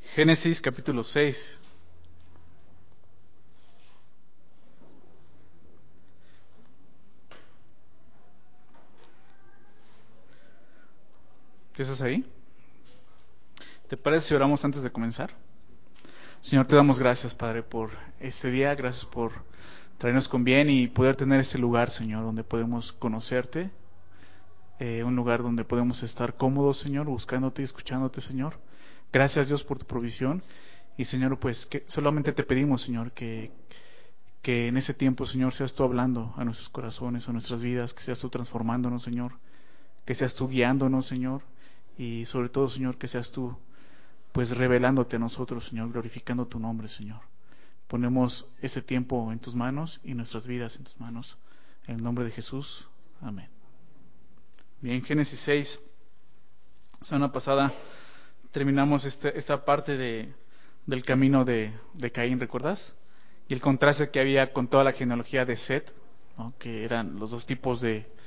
Génesis capítulo 6. ¿Qué estás ahí? ¿Te parece si oramos antes de comenzar? Señor, te damos gracias, Padre, por este día. Gracias por traernos con bien y poder tener este lugar, Señor, donde podemos conocerte. Un lugar donde podemos estar cómodos, Señor, buscándote y escuchándote, Señor. Gracias, Dios, por tu provisión. Y, Señor, pues que solamente te pedimos, Señor, que en ese tiempo, Señor, seas tú hablando a nuestros corazones, a nuestras vidas, que seas tú transformándonos, Señor, que seas tú guiándonos, Señor, y sobre todo, Señor, que seas tú, pues, revelándote a nosotros, Señor, glorificando tu nombre, Señor. Ponemos ese tiempo en tus manos y nuestras vidas en tus manos. En el nombre de Jesús. Amén. Bien, Génesis 6. Semana pasada terminamos esta parte del camino de Caín, ¿recuerdas? Y el contraste que había con toda la genealogía de Set, ¿no? Que eran los dos tipos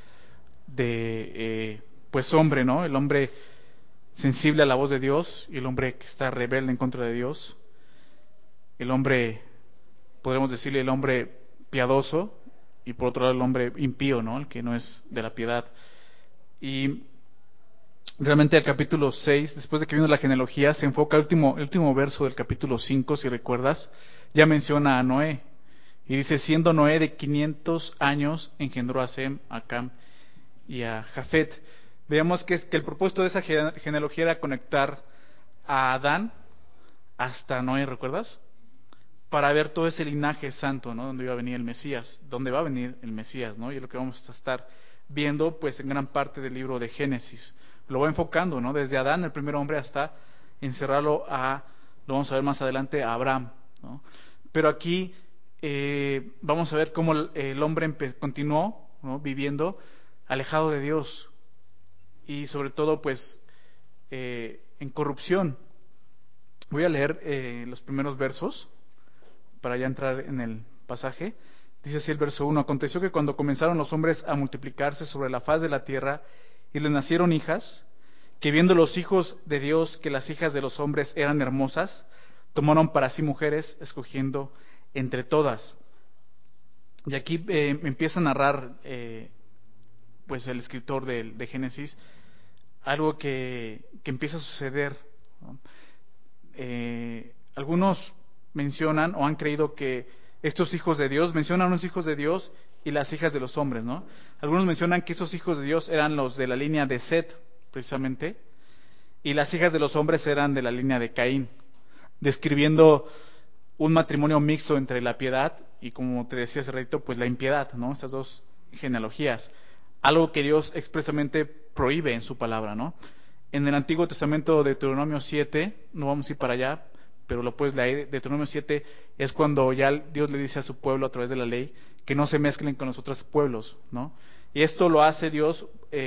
pues hombre, ¿no? El hombre sensible a la voz de Dios y el hombre que está rebelde en contra de Dios. El hombre, podríamos decirle, el hombre piadoso y por otro lado el hombre impío, ¿no? El que no es de la piedad. Y realmente el capítulo 6, después de que vino la genealogía, se enfoca el último verso del capítulo 5, si recuerdas, ya menciona a Noé. Y dice, siendo Noé de 500 años, engendró a Sem, a Cam y a Jafet. Veamos que el propósito de esa genealogía era conectar a Adán hasta Noé, ¿recuerdas? Para ver todo ese linaje santo, ¿no? Donde iba a venir el Mesías, donde va a venir el Mesías, ¿no? Y es lo que vamos a estar viendo, pues, en gran parte del libro de Génesis. Lo va enfocando, ¿no? Desde Adán, el primer hombre, hasta encerrarlo lo vamos a ver más adelante, a Abraham, ¿no? Pero aquí vamos a ver cómo el hombre continuó, ¿no? Viviendo alejado de Dios y sobre todo, pues, en corrupción. Voy a leer los primeros versos para ya entrar en el pasaje. Dice así el verso 1: Aconteció que cuando comenzaron los hombres a multiplicarse sobre la faz de la tierra y les nacieron hijas, que viendo los hijos de Dios que las hijas de los hombres eran hermosas, tomaron para sí mujeres, escogiendo entre todas. Y aquí empieza a narrar pues el escritor de Génesis algo que empieza a suceder, ¿no? Algunos mencionan o han creído que estos hijos de Dios, mencionan los hijos de Dios y las hijas de los hombres, ¿no? Algunos mencionan que esos hijos de Dios eran los de la línea de Set, precisamente, y las hijas de los hombres eran de la línea de Caín, describiendo un matrimonio mixto entre la piedad y, como te decía hace ratito, pues la impiedad, ¿no? Estas dos genealogías. Algo que Dios expresamente prohíbe en su palabra, ¿no? En el Antiguo Testamento de Deuteronomio 7, no vamos a ir para allá, pero lo puedes leer. Deuteronomio 7 es cuando ya Dios le dice a su pueblo a través de la ley que no se mezclen con los otros pueblos, ¿no? Y esto lo hace Dios,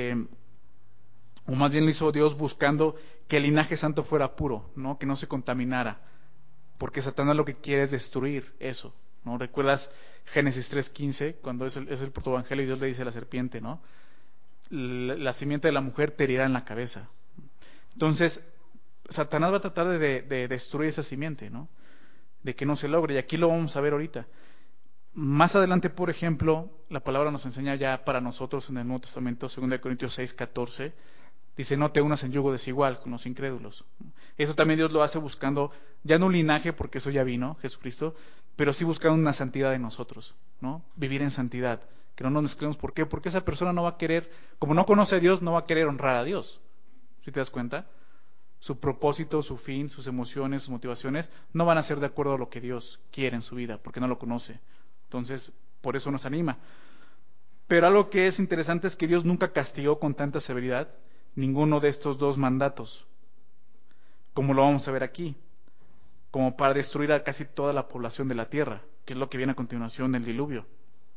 o más bien lo hizo Dios buscando que el linaje santo fuera puro, ¿no? Que no se contaminara, porque Satanás lo que quiere es destruir eso, ¿no? ¿Recuerdas Génesis 3:15, cuando es el protoevangelio y Dios le dice a la serpiente, ¿no? La simiente de la mujer te herirá en la cabeza. Entonces, Satanás va a tratar de destruir esa simiente, ¿no? De que no se logre, y aquí lo vamos a ver ahorita. Más adelante, por ejemplo, la palabra nos enseña ya para nosotros en el Nuevo Testamento, 2 Corintios 6:14, dice, no te unas en yugo desigual con los incrédulos. Eso también Dios lo hace buscando, ya no un linaje, porque eso ya vino, Jesucristo, pero sí buscando una santidad en nosotros, ¿no? Vivir en santidad, que no nos mezclemos. ¿Por qué? Porque esa persona no va a querer, como no conoce a Dios, no va a querer honrar a Dios. ¿Sí te das cuenta? Su propósito, su fin, sus emociones, sus motivaciones, no van a ser de acuerdo a lo que Dios quiere en su vida, porque no lo conoce. Entonces, por eso nos anima. Pero algo que es interesante es que Dios nunca castigó con tanta severidad ninguno de estos dos mandatos, como lo vamos a ver aquí, como para destruir a casi toda la población de la tierra, que es lo que viene a continuación del diluvio.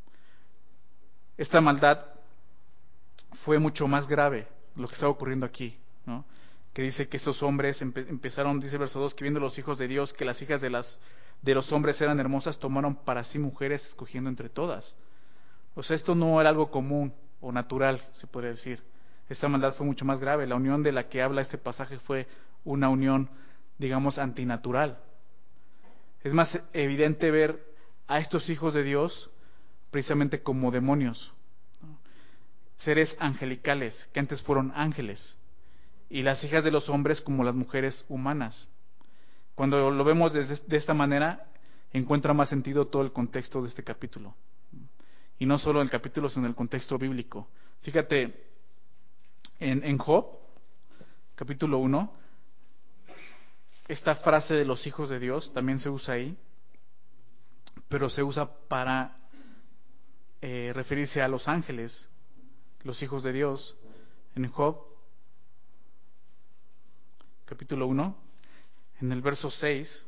Esta maldad fue mucho más grave, lo que estaba ocurriendo aquí, ¿no? Que dice que estos hombres empezaron, dice el verso 2, que viendo los hijos de Dios que las hijas de los hombres eran hermosas, tomaron para sí mujeres, escogiendo entre todas. O sea, esto no era algo común o natural, se podría decir. Esta maldad fue mucho más grave. La unión de la que habla este pasaje fue una unión digamos, antinatural. Es más evidente ver a estos hijos de Dios precisamente como demonios, ¿no? Seres angelicales, que antes fueron ángeles, y las hijas de los hombres como las mujeres humanas. Cuando lo vemos de esta manera, encuentra más sentido todo el contexto de este capítulo. Y no solo el capítulo, sino el contexto bíblico. Fíjate, en Job, capítulo 1, esta frase de los hijos de Dios también se usa ahí, pero se usa para referirse a los ángeles, los hijos de Dios. En Job, capítulo 1, en el verso 6,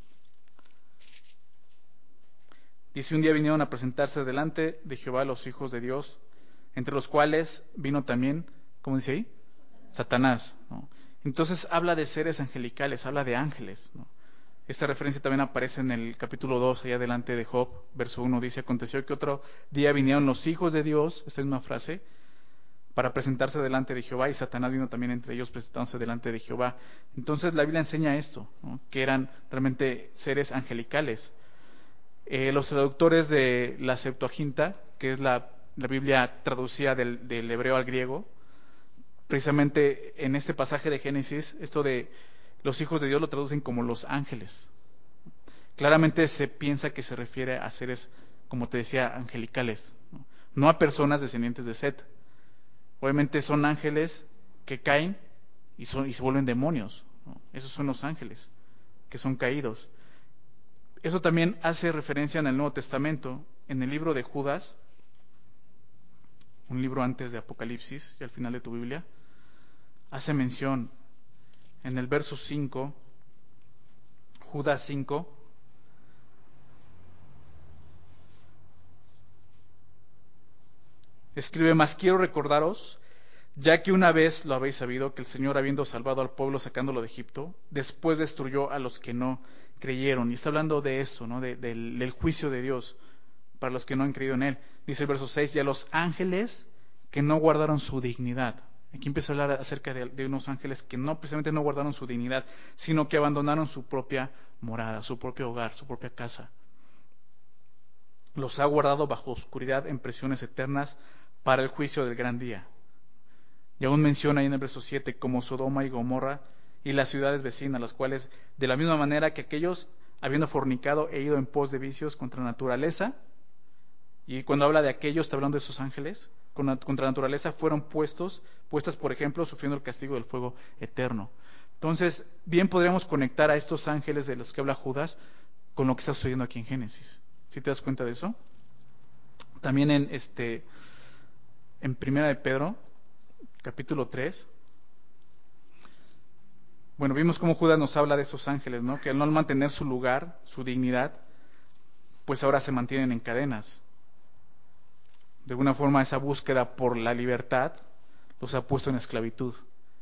dice: un día vinieron a presentarse delante de Jehová los hijos de Dios, entre los cuales vino también, ¿cómo dice ahí? Satanás, ¿no? Entonces habla de seres angelicales, habla de ángeles, ¿no? Esta referencia también aparece en el capítulo 2, allá adelante de Job, verso 1, dice: aconteció que otro día vinieron los hijos de Dios, esta misma frase, para presentarse delante de Jehová, y Satanás vino también entre ellos presentándose delante de Jehová. Entonces la Biblia enseña esto, ¿no? Que eran realmente seres angelicales. Los traductores de la Septuaginta, que es la Biblia traducida del hebreo al griego, precisamente en este pasaje de Génesis, esto de los hijos de Dios lo traducen como los ángeles. Claramente se piensa que se refiere a seres, como te decía, angelicales, no a personas descendientes de Set. Obviamente son ángeles que caen y se vuelven demonios, ¿no? Esos son los ángeles que son caídos. Eso también hace referencia en el Nuevo Testamento, en el libro de Judas, un libro antes de Apocalipsis y al final de tu Biblia, hace mención en el verso 5, Judas 5, escribe: mas quiero recordaros, ya que una vez lo habéis sabido, que el Señor, habiendo salvado al pueblo sacándolo de Egipto, después destruyó a los que no creyeron. Y está hablando de eso, ¿no? Del juicio de Dios para los que no han creído en Él. Dice el verso 6, y a los ángeles que no guardaron su dignidad. Aquí empieza a hablar acerca de unos ángeles que no precisamente no guardaron su dignidad, sino que abandonaron su propia morada, su propio hogar, su propia casa. Los ha guardado bajo oscuridad en prisiones eternas para el juicio del gran día. Y aún menciona ahí en el verso 7 como Sodoma y Gomorra y las ciudades vecinas, las cuales, de la misma manera que aquellos, habiendo fornicado e ido en pos de vicios contra naturaleza, y cuando habla de aquellos, está hablando de esos ángeles, contra naturaleza, fueron puestas, por ejemplo, sufriendo el castigo del fuego eterno. Entonces, bien podríamos conectar a estos ángeles de los que habla Judas con lo que está sucediendo aquí en Génesis. ¿Sí te das cuenta de eso? También en Primera de Pedro, capítulo 3, bueno, vimos cómo Judas nos habla de esos ángeles, ¿no? Que al no mantener su lugar, su dignidad, pues ahora se mantienen en cadenas. De alguna forma esa búsqueda por la libertad los ha puesto en esclavitud.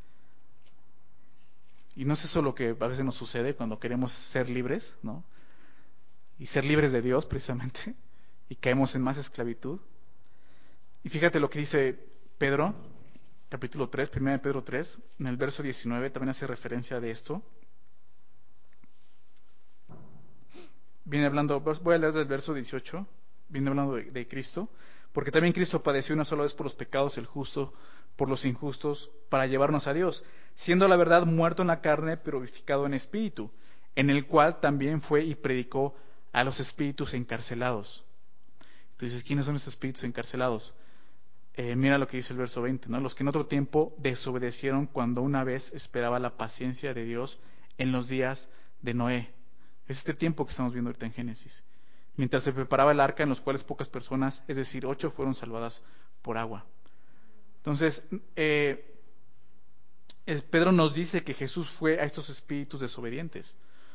Y no es eso lo que a veces nos sucede cuando queremos ser libres, ¿no? Y ser libres de Dios precisamente, y caemos en más esclavitud. Y fíjate lo que dice Pedro, capítulo 3, 1 de Pedro 3, en el verso 19 también hace referencia de esto. Viene hablando, voy a leer del verso 18, viene hablando de Cristo, porque también Cristo padeció una sola vez por los pecados, el justo por los injustos, para llevarnos a Dios, siendo la verdad muerto en la carne, pero vivificado en espíritu, en el cual también fue y predicó a los espíritus encarcelados. Entonces, ¿quiénes son estos espíritus encarcelados? Mira lo que dice el verso 20, ¿no? Los que en otro tiempo desobedecieron cuando una vez esperaba la paciencia de Dios en los días de Noé. Es este tiempo que estamos viendo ahorita en Génesis. Mientras se preparaba el arca, en los cuales pocas personas, es decir, 8, fueron salvadas por agua. Entonces, Pedro nos dice que Jesús fue a estos espíritus desobedientes,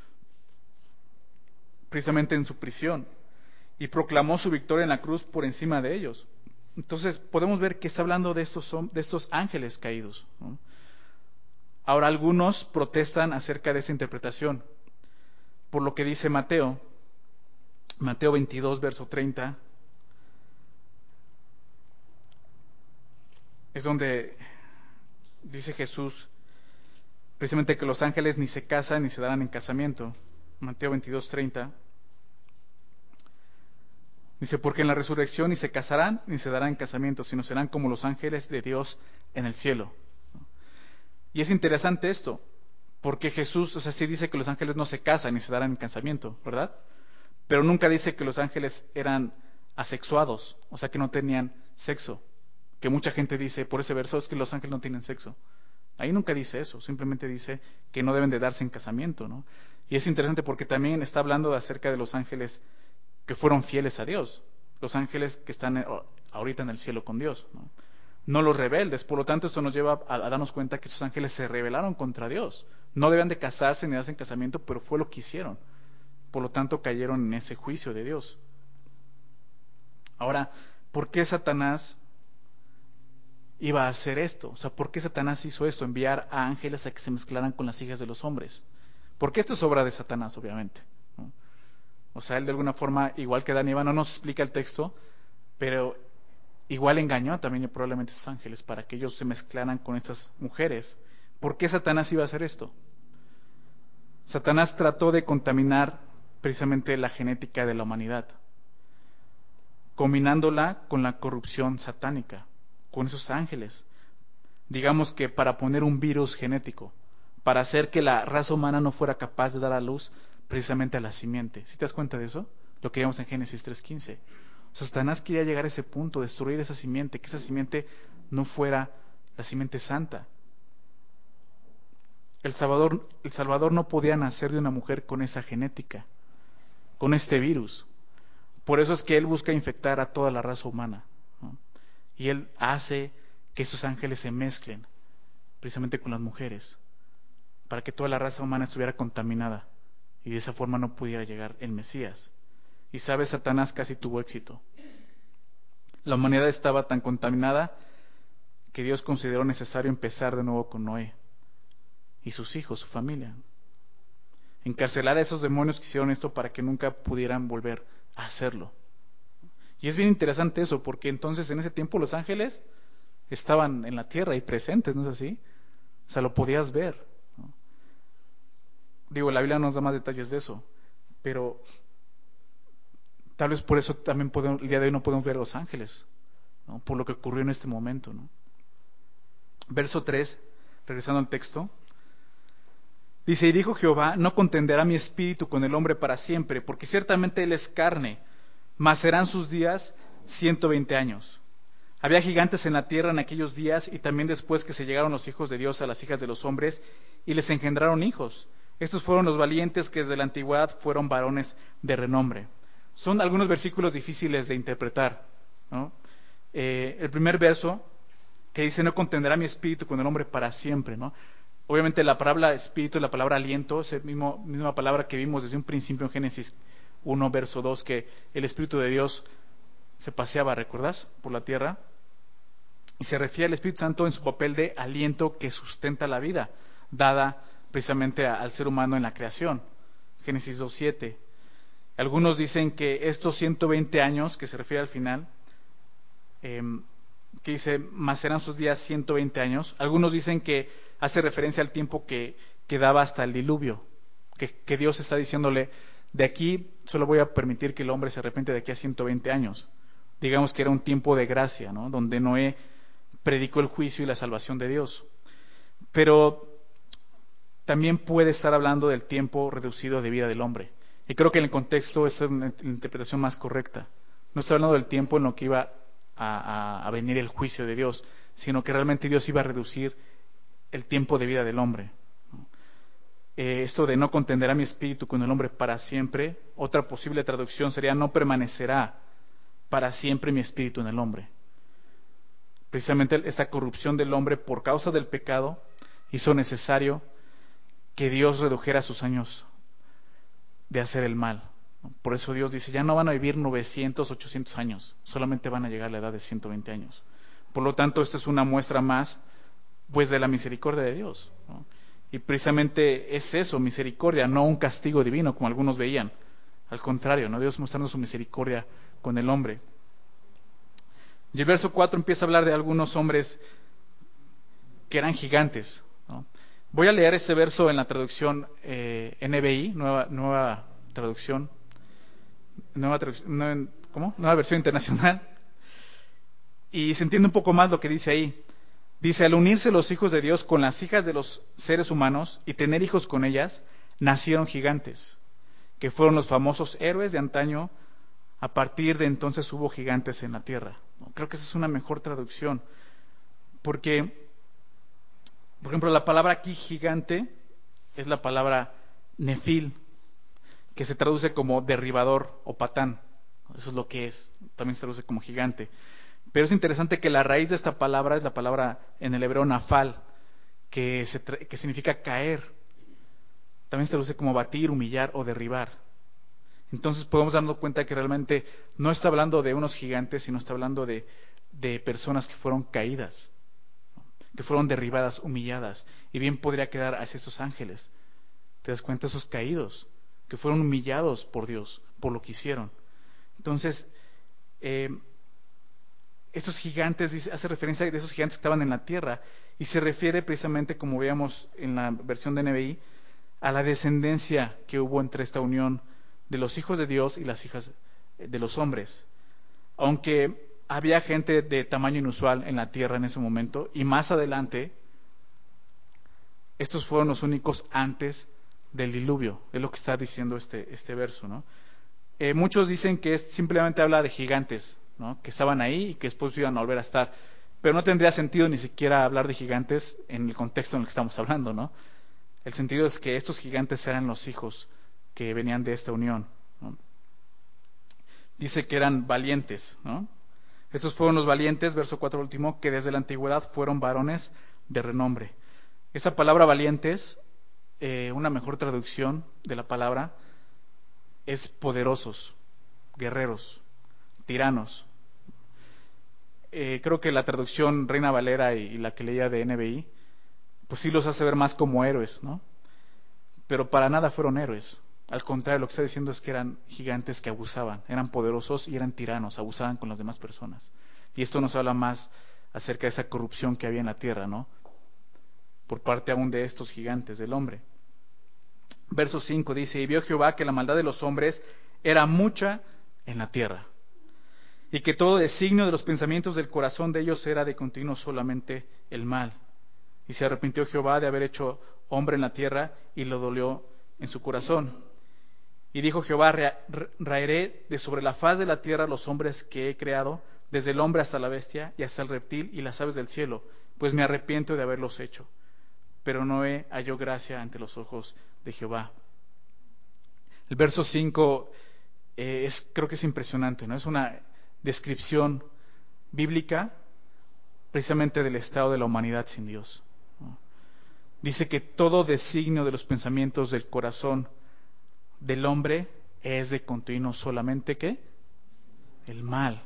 precisamente en su prisión, y proclamó su victoria en la cruz por encima de ellos. Entonces, podemos ver que está hablando de estos ángeles caídos, ¿no? Ahora, algunos protestan acerca de esa interpretación, por lo que dice Mateo 22, verso 30, es donde dice Jesús: precisamente que los ángeles ni se casan ni se darán en casamiento. Mateo 22:30. Dice, porque en la resurrección ni se casarán ni se darán en casamiento, sino serán como los ángeles de Dios en el cielo. Y es interesante esto, porque Jesús, sí dice que los ángeles no se casan ni se darán en casamiento, ¿verdad? Pero nunca dice que los ángeles eran asexuados, o sea que no tenían sexo. Que mucha gente dice por ese verso es que los ángeles no tienen sexo. Ahí nunca dice eso, simplemente dice que no deben de darse en casamiento, ¿no? Y es interesante porque también está hablando acerca de los ángeles que fueron fieles a Dios, los ángeles que están ahorita en el cielo con Dios, ¿no? No los rebeldes. Por lo tanto, esto nos lleva a darnos cuenta que esos ángeles se rebelaron contra Dios. No debían de casarse ni darse en casamiento, pero fue lo que hicieron. Por lo tanto, cayeron en ese juicio de Dios. Ahora, ¿por qué Satanás iba a hacer esto? O sea, ¿por qué Satanás hizo esto? Enviar a ángeles a que se mezclaran con las hijas de los hombres. Porque esto es obra de Satanás, obviamente, ¿no? O sea, él de alguna forma, igual que Adán y Eva, no nos explica el texto, pero igual engañó también probablemente a esos ángeles para que ellos se mezclaran con estas mujeres. ¿Por qué Satanás iba a hacer esto? Satanás trató de contaminar precisamente la genética de la humanidad, combinándola con la corrupción satánica, con esos ángeles. Digamos que para poner un virus genético, para hacer que la raza humana no fuera capaz de dar a luz precisamente a la simiente. ¿Sí te das cuenta de eso? Lo que vemos en Génesis 3:15. O sea, Satanás quería llegar a ese punto, destruir esa simiente, que esa simiente no fuera la simiente santa. El Salvador no podía nacer de una mujer con esa genética, con este virus. Por eso es que Él busca infectar a toda la raza humana, ¿no? Y Él hace que esos ángeles se mezclen precisamente con las mujeres, para que toda la raza humana estuviera contaminada y de esa forma no pudiera llegar el Mesías. Y sabes, Satanás casi tuvo éxito. La humanidad estaba tan contaminada que Dios consideró necesario empezar de nuevo con Noé y sus hijos, su familia. Encarcelar a esos demonios que hicieron esto para que nunca pudieran volver a hacerlo. Y es bien interesante eso, porque entonces en ese tiempo los ángeles estaban en la tierra y presentes, ¿no es así? O sea, lo podías ver, ¿no? Digo, la Biblia nos da más detalles de eso, pero tal vez por eso también el día de hoy no podemos ver a los ángeles, ¿no? Por lo que ocurrió en este momento, ¿no? Verso 3, regresando al texto, dice, y dijo Jehová, no contenderá mi espíritu con el hombre para siempre, porque ciertamente él es carne, mas serán sus días 120 años. Había gigantes en la tierra en aquellos días y también después que se llegaron los hijos de Dios a las hijas de los hombres y les engendraron hijos. Estos fueron los valientes que desde la antigüedad fueron varones de renombre. Son algunos versículos difíciles de interpretar, ¿no? El primer verso que dice, no contenderá mi espíritu con el hombre para siempre, ¿no? Obviamente la palabra espíritu y la palabra aliento es la misma palabra que vimos desde un principio en Génesis 1, verso 2, que el Espíritu de Dios se paseaba, ¿recuerdas?, por la tierra. Y se refiere al Espíritu Santo en su papel de aliento que sustenta la vida, dada precisamente al ser humano en la creación. Génesis 2:7. Algunos dicen que estos 120 años, que se refiere al final, que dice, más serán sus días 120 años. Algunos dicen que hace referencia al tiempo que daba hasta el diluvio, que Dios está diciéndole, de aquí solo voy a permitir que el hombre se arrepiente de aquí a 120 años. Digamos que era un tiempo de gracia, ¿no?, donde Noé predicó el juicio y la salvación de Dios. Pero también puede estar hablando del tiempo reducido de vida del hombre. Y creo que en el contexto esa es la interpretación más correcta. No está hablando del tiempo en lo que iba a venir el juicio de Dios, sino que realmente Dios iba a reducir el tiempo de vida del hombre. Esto de no contenderá mi espíritu con el hombre para siempre, otra posible traducción sería no permanecerá para siempre mi espíritu en el hombre. Precisamente esta corrupción del hombre por causa del pecado hizo necesario que Dios redujera sus años de hacer el mal. Por eso Dios dice, ya no van a vivir 900, 800 años, solamente van a llegar a la edad de 120 años. Por lo tanto, esta es una muestra más, pues, de la misericordia de Dios, ¿no? Y precisamente es eso, misericordia, no un castigo divino, como algunos veían. Al contrario, ¿no?, Dios mostrando su misericordia con el hombre. Y el verso 4 empieza a hablar de algunos hombres que eran gigantes, ¿no? Voy a leer este verso en la traducción NBI, nueva traducción, nueva versión internacional, y se entiende un poco más lo que dice ahí. Dice, al unirse los hijos de Dios con las hijas de los seres humanos y tener hijos con ellas, nacieron gigantes, que fueron los famosos héroes de antaño. A partir de entonces hubo gigantes en la tierra. Creo que esa es una mejor traducción, porque, por ejemplo, la palabra aquí gigante es la palabra nefil, que se traduce como derribador o patán. Eso es lo que es. También se traduce como gigante. Pero es interesante que la raíz de esta palabra es la palabra en el hebreo nafal, que significa caer. También se traduce como batir, humillar o derribar. Entonces podemos darnos cuenta que realmente no está hablando de unos gigantes, sino está hablando de personas que fueron caídas, que fueron derribadas, humilladas. Y bien podría quedar hacia esos ángeles. ¿Te das cuenta? Esos caídos, que fueron humillados por Dios, por lo que hicieron. Entonces, estos gigantes, hace referencia a esos gigantes que estaban en la tierra, y se refiere precisamente, como veíamos en la versión de NBI, a la descendencia que hubo entre esta unión de los hijos de Dios y las hijas de los hombres. Aunque había gente de tamaño inusual en la tierra en ese momento, y más adelante, estos fueron los únicos antes del diluvio, es lo que está diciendo este verso, ¿no? Muchos dicen que simplemente habla de gigantes, ¿no? Que estaban ahí y que después iban a volver a estar, pero no tendría sentido ni siquiera hablar de gigantes en el contexto en el que estamos hablando, ¿no? El sentido es que estos gigantes eran los hijos que venían de esta unión, ¿no? Dice que eran valientes, ¿no? Estos fueron los valientes, verso 4 último, que desde la antigüedad fueron varones de renombre. Esta palabra valientes, una mejor traducción de la palabra, es poderosos, guerreros, tiranos. Creo que la traducción Reina Valera y la que leía de NBI, pues sí los hace ver más como héroes, ¿no? Pero para nada fueron héroes. Al contrario, lo que está diciendo es que eran gigantes que abusaban, eran poderosos y eran tiranos, abusaban con las demás personas. Y esto nos habla más acerca de esa corrupción que había en la tierra, ¿no? Por parte aún de estos gigantes del hombre. Verso 5 dice, y vio Jehová que la maldad de los hombres era mucha en la tierra, y que todo designio de los pensamientos del corazón de ellos era de continuo solamente el mal. Y se arrepintió Jehová de haber hecho hombre en la tierra, y lo dolió en su corazón. Y dijo Jehová, raeré de sobre la faz de la tierra los hombres que he creado, desde el hombre hasta la bestia, y hasta el reptil y las aves del cielo, pues me arrepiento de haberlos hecho. Pero Noé halló gracia ante los ojos de Jehová. El verso 5 creo que es impresionante, ¿no? Es una descripción bíblica precisamente del estado de la humanidad sin Dios, ¿no? Dice que todo designio de los pensamientos del corazón del hombre es de continuo solamente ¿qué? El mal.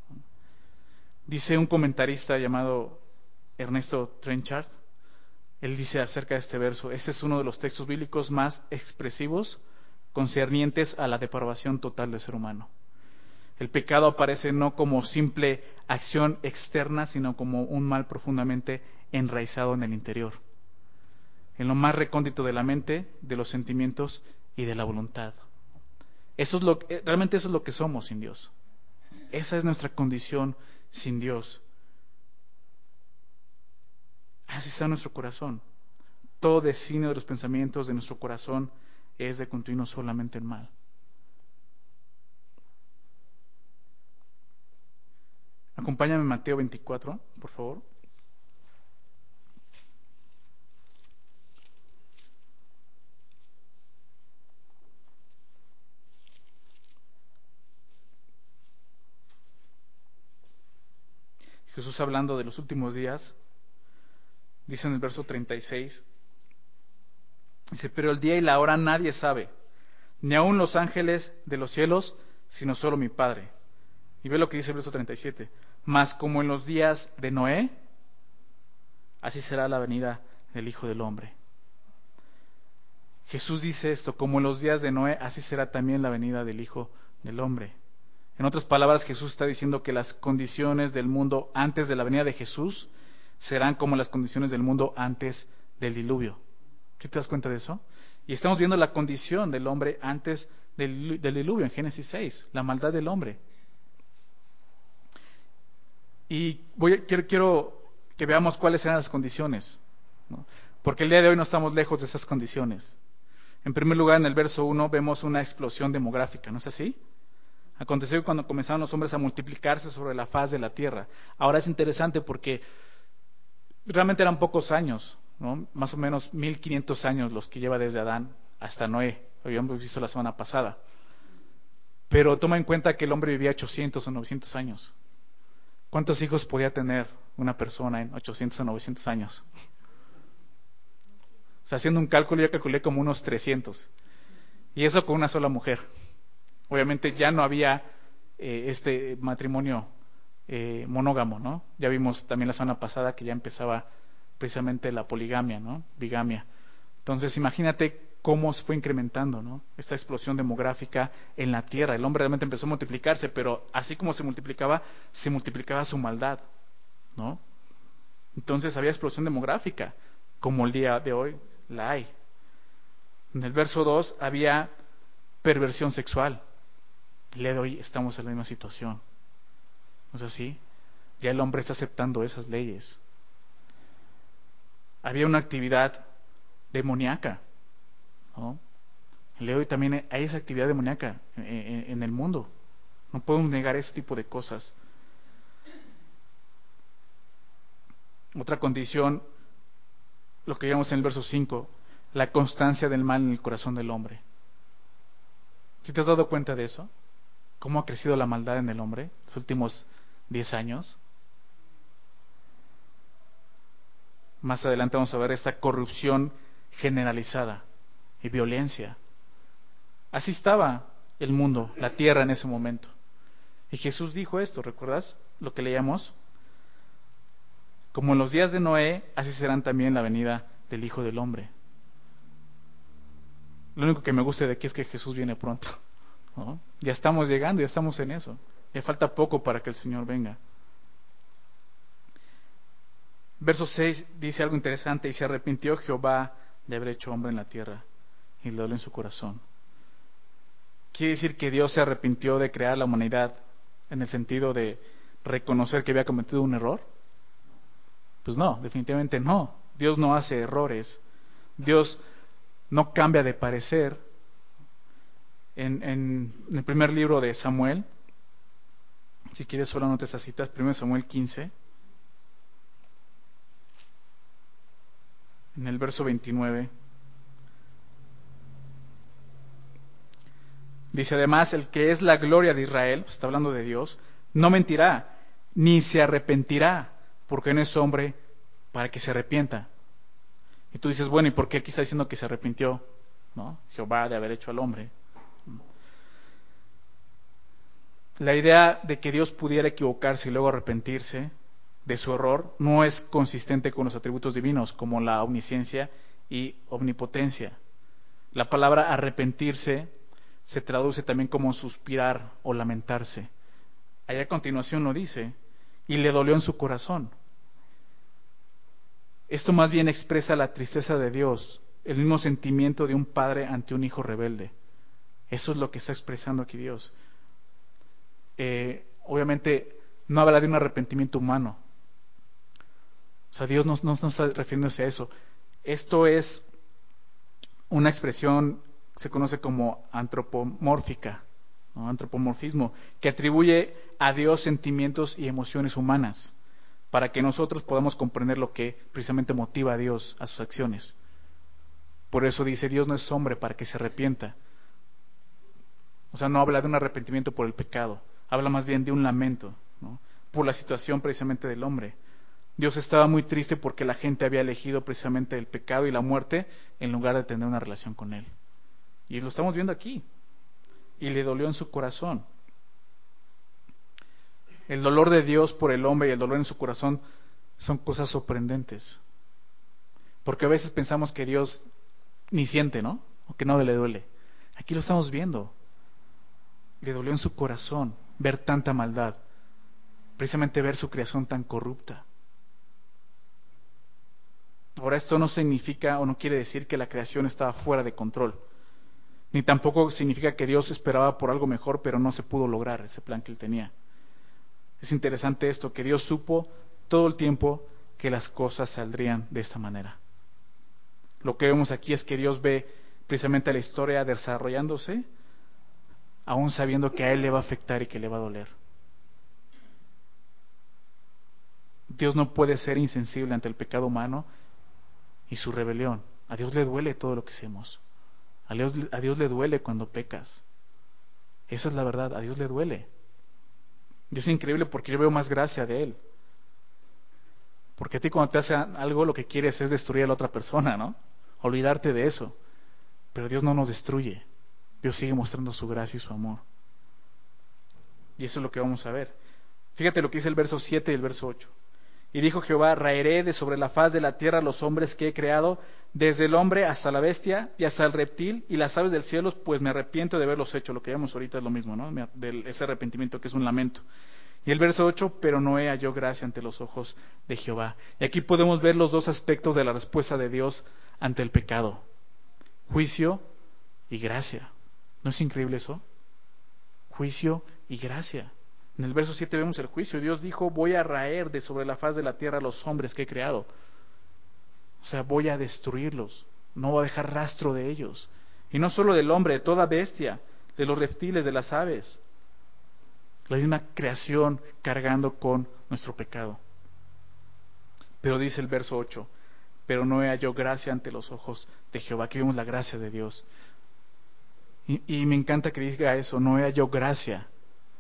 Dice un comentarista llamado Ernesto Trenchard, él dice acerca de este verso, ese es uno de los textos bíblicos más expresivos concernientes a la depravación total del ser humano. El pecado aparece no como simple acción externa, sino como un mal profundamente enraizado en el interior, en lo más recóndito de la mente, de los sentimientos y de la voluntad. Realmente eso es lo que somos sin Dios. Esa es nuestra condición sin Dios. Así está nuestro corazón. Todo designio de los pensamientos de nuestro corazón es de continuo solamente el mal. Acompáñame en Mateo 24, por favor. Jesús hablando de los últimos días, dice en el verso 36, dice, pero el día y la hora nadie sabe, ni aun los ángeles de los cielos, sino solo mi Padre. Y ve lo que dice el verso 37, mas como en los días de Noé, así será la venida del Hijo del Hombre. Jesús dice esto, como en los días de Noé, así será también la venida del Hijo del Hombre. En otras palabras, Jesús está diciendo que las condiciones del mundo antes de la venida de Jesús serán como las condiciones del mundo antes del diluvio. ¿Sí te das cuenta de eso? Y estamos viendo la condición del hombre antes del diluvio en Génesis 6, la maldad del hombre. Y quiero que veamos cuáles eran las condiciones, ¿no? Porque el día de hoy no estamos lejos de esas condiciones. En primer lugar, en el verso 1 vemos una explosión demográfica, ¿no es así? Aconteció cuando comenzaron los hombres a multiplicarse sobre la faz de la tierra. Ahora es interesante porque realmente eran pocos años, ¿no? Más o menos 1500 años los que lleva desde Adán hasta Noé. Lo habíamos visto la semana pasada. Pero toma en cuenta que el hombre vivía 800 o 900 años. ¿Cuántos hijos podía tener una persona en 800 o 900 años? O sea, haciendo un cálculo, yo calculé como unos 300. Y eso con una sola mujer. Obviamente ya no había este matrimonio monógamo, ¿no? Ya vimos también la semana pasada que ya empezaba precisamente la poligamia, ¿no? Bigamia. Entonces, imagínate cómo se fue incrementando, ¿no? Esta explosión demográfica en la tierra. El hombre realmente empezó a multiplicarse, pero así como se multiplicaba su maldad, ¿no? Entonces había explosión demográfica, como el día de hoy la hay. En el verso 2 había perversión sexual. El día de hoy estamos en la misma situación. ¿No es así? Ya el hombre está aceptando esas leyes. Había una actividad demoníaca, ¿no? El día de hoy también hay esa actividad demoníaca en el mundo. No podemos negar ese tipo de cosas. Otra condición, lo que vemos en el verso 5, la constancia del mal en el corazón del hombre. ¿Sí te has dado cuenta de eso? ¿Cómo ha crecido la maldad en el hombre los últimos 10 años? Más adelante vamos a ver esta corrupción generalizada y violencia. Así estaba el mundo, la tierra en ese momento. Y Jesús dijo esto, ¿recuerdas lo que leíamos? Como en los días de Noé, así serán también la venida del Hijo del Hombre. Lo único que me gusta de aquí es que Jesús viene pronto, ¿no? Ya estamos llegando, ya estamos en eso. Ya falta poco para que el Señor venga. Verso 6 dice algo interesante: y se arrepintió Jehová de haber hecho hombre en la tierra, y le dolió en su corazón. ¿Quiere decir que Dios se arrepintió de crear la humanidad en el sentido de reconocer que había cometido un error? Pues no, definitivamente no. Dios no hace errores. Dios no cambia de parecer. En el primer libro de Samuel, si quieres solo anota estas citas, 1 Samuel 15, en el verso 29. Dice: además, el que es la gloria de Israel, está hablando de Dios, no mentirá, ni se arrepentirá, porque no es hombre para que se arrepienta. Y tú dices, bueno, ¿y por qué aquí está diciendo que se arrepintió, ¿no? Jehová de haber hecho al hombre? La idea de que Dios pudiera equivocarse y luego arrepentirse de su error no es consistente con los atributos divinos, como la omnisciencia y omnipotencia. La palabra arrepentirse se traduce también como suspirar o lamentarse. Allá a continuación lo dice: y le dolió en su corazón. Esto más bien expresa la tristeza de Dios, el mismo sentimiento de un padre ante un hijo rebelde. Eso es lo que está expresando aquí Dios. Obviamente no habla de un arrepentimiento humano. O sea, Dios no está refiriéndose a eso. Esto es una expresión que se conoce como antropomórfica, ¿no? Antropomorfismo, que atribuye a Dios sentimientos y emociones humanas, para que nosotros podamos comprender lo que precisamente motiva a Dios a sus acciones. Por eso dice: Dios no es hombre para que se arrepienta. O sea, no habla de un arrepentimiento por el pecado, habla más bien de un lamento, ¿no? Por la situación precisamente del hombre. Dios estaba muy triste porque la gente había elegido precisamente el pecado y la muerte en lugar de tener una relación con Él. Y lo estamos viendo aquí. Y le dolió en su corazón. El dolor de Dios por el hombre y el dolor en su corazón son cosas sorprendentes. Porque a veces pensamos que Dios ni siente, ¿no? O que no le duele. Aquí lo estamos viendo. Le dolió en su corazón ver tanta maldad. Precisamente ver su creación tan corrupta. Ahora, esto no significa o no quiere decir que la creación estaba fuera de control, ni tampoco significa que Dios esperaba por algo mejor, pero no se pudo lograr ese plan que él tenía. Es interesante esto, que Dios supo todo el tiempo que las cosas saldrían de esta manera. Lo que vemos aquí es que Dios ve precisamente la historia desarrollándose, aún sabiendo que a él le va a afectar y que le va a doler. Dios no puede ser insensible ante el pecado humano y su rebelión. A Dios le duele todo lo que hacemos. A Dios le duele cuando pecas. Esa es la verdad, a Dios le duele. Y es increíble porque yo veo más gracia de Él. Porque a ti cuando te hace algo lo que quieres es destruir a la otra persona, ¿no? Olvidarte de eso. Pero Dios no nos destruye. Dios sigue mostrando su gracia y su amor. Y eso es lo que vamos a ver. Fíjate lo que dice el verso 7 y el verso 8. Y dijo Jehová, raeré de sobre la faz de la tierra los hombres que he creado, desde el hombre hasta la bestia y hasta el reptil y las aves del cielo, pues me arrepiento de haberlos hecho. Lo que vemos ahorita es lo mismo, ¿no? Ese arrepentimiento que es un lamento. Y el verso 8, pero Noé halló gracia ante los ojos de Jehová. Y aquí podemos ver los dos aspectos de la respuesta de Dios ante el pecado. Juicio y gracia. ¿No es increíble eso? Juicio y gracia. En el verso 7 vemos el juicio. Dios dijo, voy a raer de sobre la faz de la tierra a los hombres que he creado. O sea, voy a destruirlos. No voy a dejar rastro de ellos. Y no solo del hombre, de toda bestia, de los reptiles, de las aves. La misma creación cargando con nuestro pecado. Pero dice el verso 8, pero no halló gracia ante los ojos de Jehová. Aquí vemos la gracia de Dios. Y me encanta que diga eso, no halló gracia.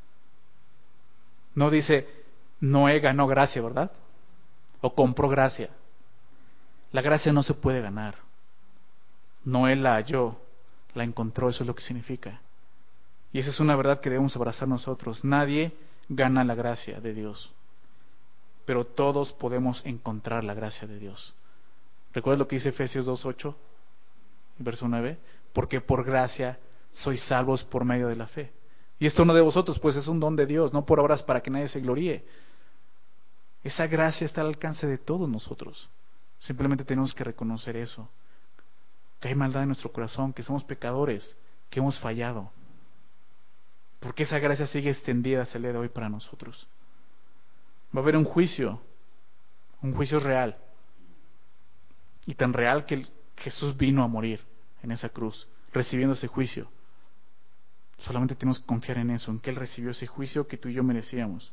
No dice, Noé ganó gracia, ¿verdad? O compró gracia. La gracia no se puede ganar. Noé la halló, la encontró, eso es lo que significa. Y esa es una verdad que debemos abrazar nosotros. Nadie gana la gracia de Dios, pero todos podemos encontrar la gracia de Dios. ¿Recuerdas lo que dice Efesios 2:8, verso 9? Porque por gracia sois salvos por medio de la fe. Y esto no de vosotros, pues es un don de Dios, no por obras para que nadie se gloríe. Esa gracia está al alcance de todos nosotros. Simplemente tenemos que reconocer eso. Que hay maldad en nuestro corazón, que somos pecadores, que hemos fallado. Porque esa gracia sigue extendida hasta el día de hoy para nosotros. Va a haber un juicio real. Y tan real que Jesús vino a morir en esa cruz, recibiendo ese juicio. Solamente tenemos que confiar en eso, en que Él recibió ese juicio que tú y yo merecíamos.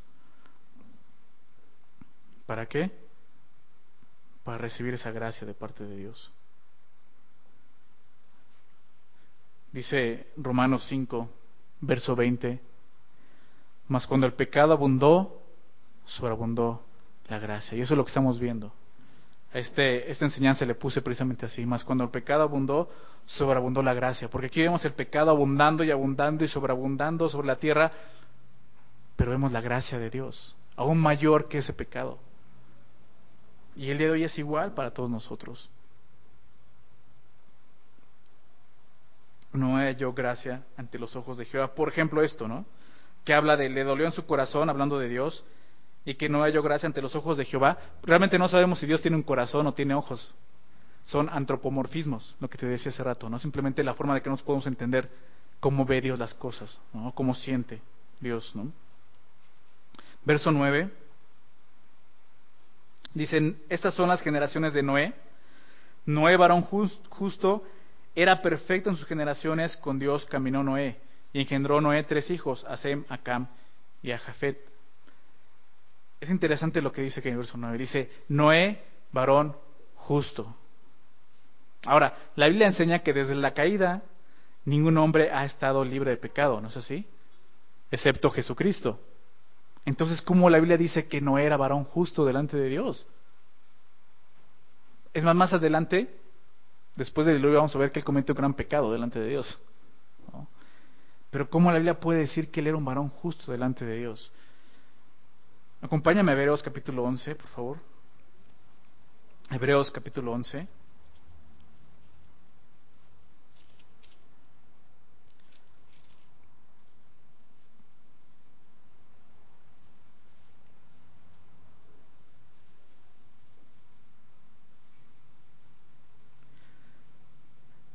¿Para qué? Para recibir esa gracia de parte de Dios. Dice Romanos 5, verso 20, mas cuando el pecado abundó, sobreabundó la gracia. Y eso es lo que estamos viendo. Esta enseñanza le puse precisamente así, mas cuando el pecado abundó, sobreabundó la gracia. Porque aquí vemos el pecado abundando y abundando y sobreabundando sobre la tierra, pero vemos la gracia de Dios, aún mayor que ese pecado. Y el día de hoy es igual para todos nosotros. No halló gracia ante los ojos de Jehová. Por ejemplo, esto, ¿no? Que habla de, le dolió en su corazón, hablando de Dios, y que no halló gracia ante los ojos de Jehová. Realmente no sabemos si Dios tiene un corazón o tiene ojos. Son antropomorfismos, lo que te decía hace rato, ¿no? Simplemente la forma de que nos podemos entender cómo ve Dios las cosas, ¿no? Cómo siente Dios, ¿no? Verso 9. Dicen, estas son las generaciones de Noé. Noé, varón justo, era perfecto en sus generaciones, con Dios caminó Noé. Y engendró Noé 3 hijos, a Sem, a Cam y a Jafet. Es interesante lo que dice aquí en el verso 9. Dice, Noé, varón justo. Ahora, la Biblia enseña que desde la caída ningún hombre ha estado libre de pecado, ¿no es así? Excepto Jesucristo. Entonces, ¿cómo la Biblia dice que Noé era varón justo delante de Dios? Es más adelante, después del diluvio, vamos a ver que él cometió un gran pecado delante de Dios, ¿no? Pero ¿cómo la Biblia puede decir que él era un varón justo delante de Dios? Acompáñame a Hebreos capítulo 11, por favor. Hebreos capítulo 11.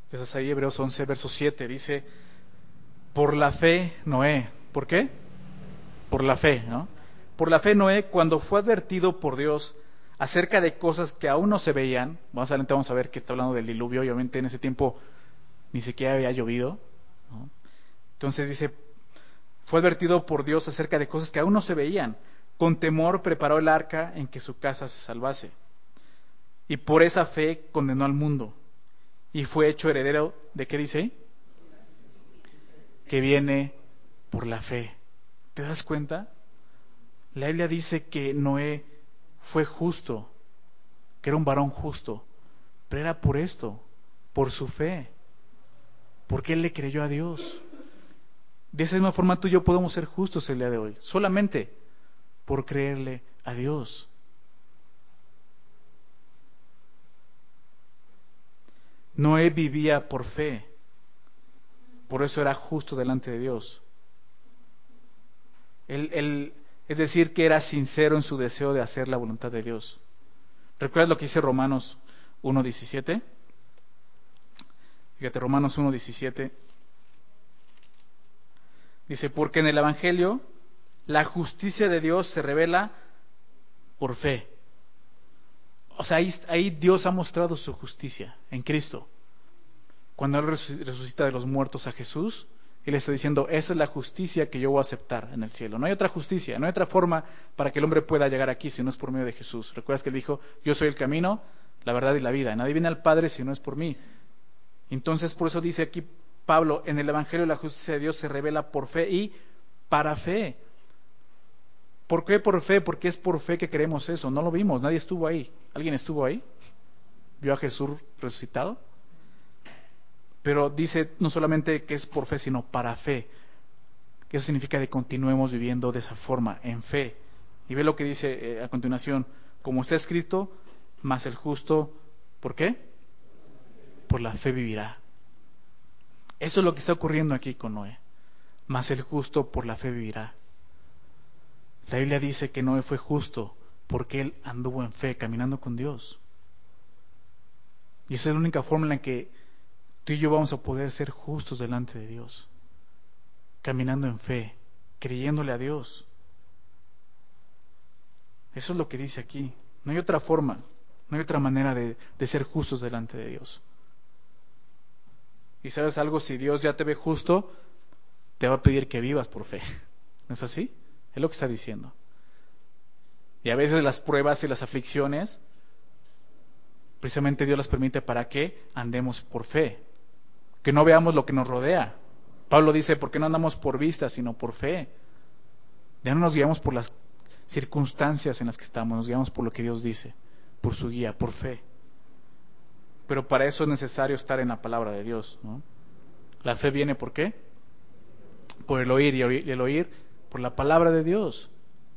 Entonces ahí Hebreos 11, verso 7 dice, por la fe Noé. ¿Por qué? Por la fe, ¿no? Por la fe Noé, cuando fue advertido por Dios acerca de cosas que aún no se veían, más adelante vamos a ver que está hablando del diluvio, obviamente en ese tiempo ni siquiera había llovido, ¿no? Entonces dice, fue advertido por Dios acerca de cosas que aún no se veían. Con temor preparó el arca en que su casa se salvase. Y por esa fe condenó al mundo. Y fue hecho heredero de, ¿qué dice ahí? Que viene por la fe. ¿Te das cuenta? La Biblia dice que Noé fue justo, que era un varón justo, pero era por esto, por su fe, porque él le creyó a Dios. De esa misma forma tú y yo podemos ser justos el día de hoy, solamente por creerle a Dios. Noé vivía por fe, por eso era justo delante de Dios. Es decir, que era sincero en su deseo de hacer la voluntad de Dios. ¿Recuerdas lo que dice Romanos 1:17? Fíjate, Romanos 1:17. Dice, porque en el Evangelio la justicia de Dios se revela por fe. O sea, ahí Dios ha mostrado su justicia en Cristo. Cuando Él resucita de los muertos a Jesús, Él está diciendo, esa es la justicia que yo voy a aceptar en el cielo. No hay otra justicia, no hay otra forma para que el hombre pueda llegar aquí si no es por medio de Jesús. ¿Recuerdas que Él dijo, yo soy el camino, la verdad y la vida? Nadie viene al Padre si no es por mí. Entonces, por eso dice aquí Pablo, en el Evangelio la justicia de Dios se revela por fe y para fe. ¿Por qué por fe? Porque es por fe que creemos eso. No lo vimos, nadie estuvo ahí. ¿Alguien estuvo ahí? ¿Vio a Jesús resucitado? Pero dice no solamente que es por fe, sino para fe. Eso significa que continuemos viviendo de esa forma, en fe. Y ve lo que dice a continuación. Como está escrito, mas el justo, ¿por qué? Por la fe vivirá. Eso es lo que está ocurriendo aquí con Noé. Mas el justo por la fe vivirá. La Biblia dice que Noé fue justo porque él anduvo en fe, caminando con Dios. Y esa es la única forma en la que tú y yo vamos a poder ser justos delante de Dios. Caminando en fe, creyéndole a Dios. Eso es lo que dice aquí. No hay otra forma, no hay otra manera de ser justos delante de Dios. Y sabes algo, si Dios ya te ve justo, te va a pedir que vivas por fe. ¿No es así? Es lo que está diciendo. Y a veces las pruebas y las aflicciones, precisamente Dios las permite para que andemos por fe. Que no veamos lo que nos rodea. Pablo dice, ¿por qué no andamos por vista, sino por fe? Ya no nos guiamos por las circunstancias en las que estamos, nos guiamos por lo que Dios dice, por su guía, por fe. Pero para eso es necesario estar en la palabra de Dios, ¿no? La fe viene ¿por qué? Por el oír, y el oír por la palabra de Dios.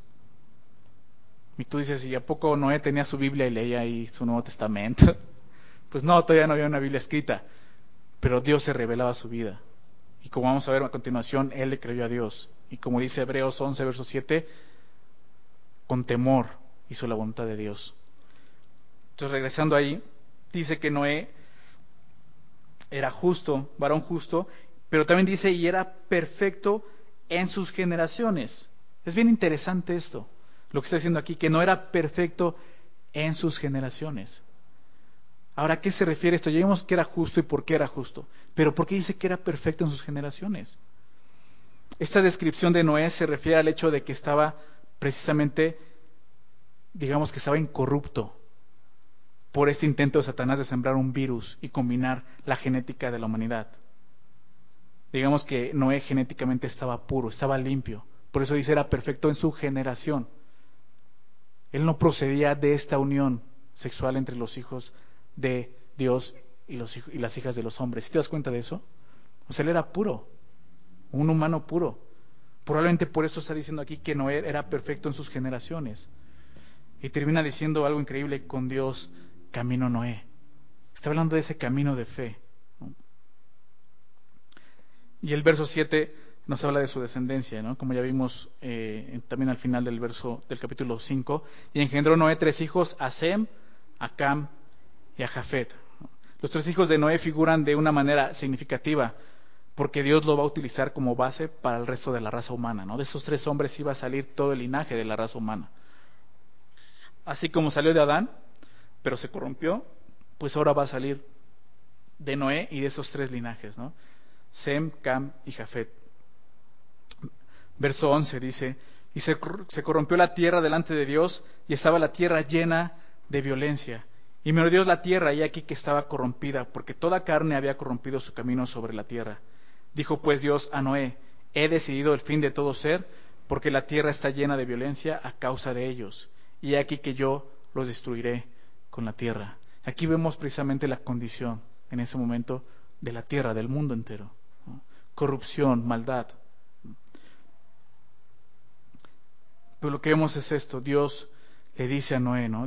Y tú dices, ¿y a poco Noé tenía su Biblia y leía ahí su Nuevo Testamento? Pues no, todavía no había una Biblia escrita, pero Dios se revelaba a su vida. Y como vamos a ver a continuación, él le creyó a Dios. Y como dice Hebreos 11, verso 7, con temor hizo la voluntad de Dios. Entonces, regresando ahí, dice que Noé era justo, varón justo, pero también dice, y era perfecto en sus generaciones. Es bien interesante esto, lo que está diciendo aquí, que no era perfecto en sus generaciones. Ahora, ¿a qué se refiere esto? Ya vimos que era justo y por qué era justo, pero ¿por qué dice que era perfecto en sus generaciones? Esta descripción de Noé se refiere al hecho de que estaba precisamente, digamos que estaba incorrupto por este intento de Satanás de sembrar un virus y combinar la genética de la humanidad. Digamos que Noé genéticamente estaba puro, estaba limpio. Por eso dice era perfecto en su generación. Él no procedía de esta unión sexual entre los hijos de Dios y las hijas de los hombres. ¿Sí te das cuenta de eso? O sea, él era puro, un humano puro. Probablemente por eso está diciendo aquí que Noé era perfecto en sus generaciones. Y termina diciendo algo increíble, con Dios camino Noé. Está hablando de ese camino de fe, ¿no? Y el verso 7 nos habla de su descendencia, ¿no? Como ya vimos también al final del capítulo 5. Y engendró Noé 3 hijos, a Sem, a Cam y a Jafet. Los 3 hijos de Noé figuran de una manera significativa porque Dios lo va a utilizar como base para el resto de la raza humana, ¿no? De esos 3 hombres iba a salir todo el linaje de la raza humana. Así como salió de Adán, pero se corrompió, pues ahora va a salir de Noé y de esos 3 linajes, ¿no? Sem, Cam y Jafet. Verso 11 dice, y se corrompió la tierra delante de Dios, y estaba la tierra llena de violencia. Y miró Dios la tierra, y aquí que estaba corrompida, porque toda carne había corrompido su camino sobre la tierra. Dijo pues Dios a Noé, he decidido el fin de todo ser, porque la tierra está llena de violencia a causa de ellos. Y aquí que yo los destruiré con la tierra. Aquí vemos precisamente la condición en ese momento de la tierra, del mundo entero, ¿no? Corrupción, maldad. Pero lo que vemos es esto, Dios le dice a Noé, ¿no?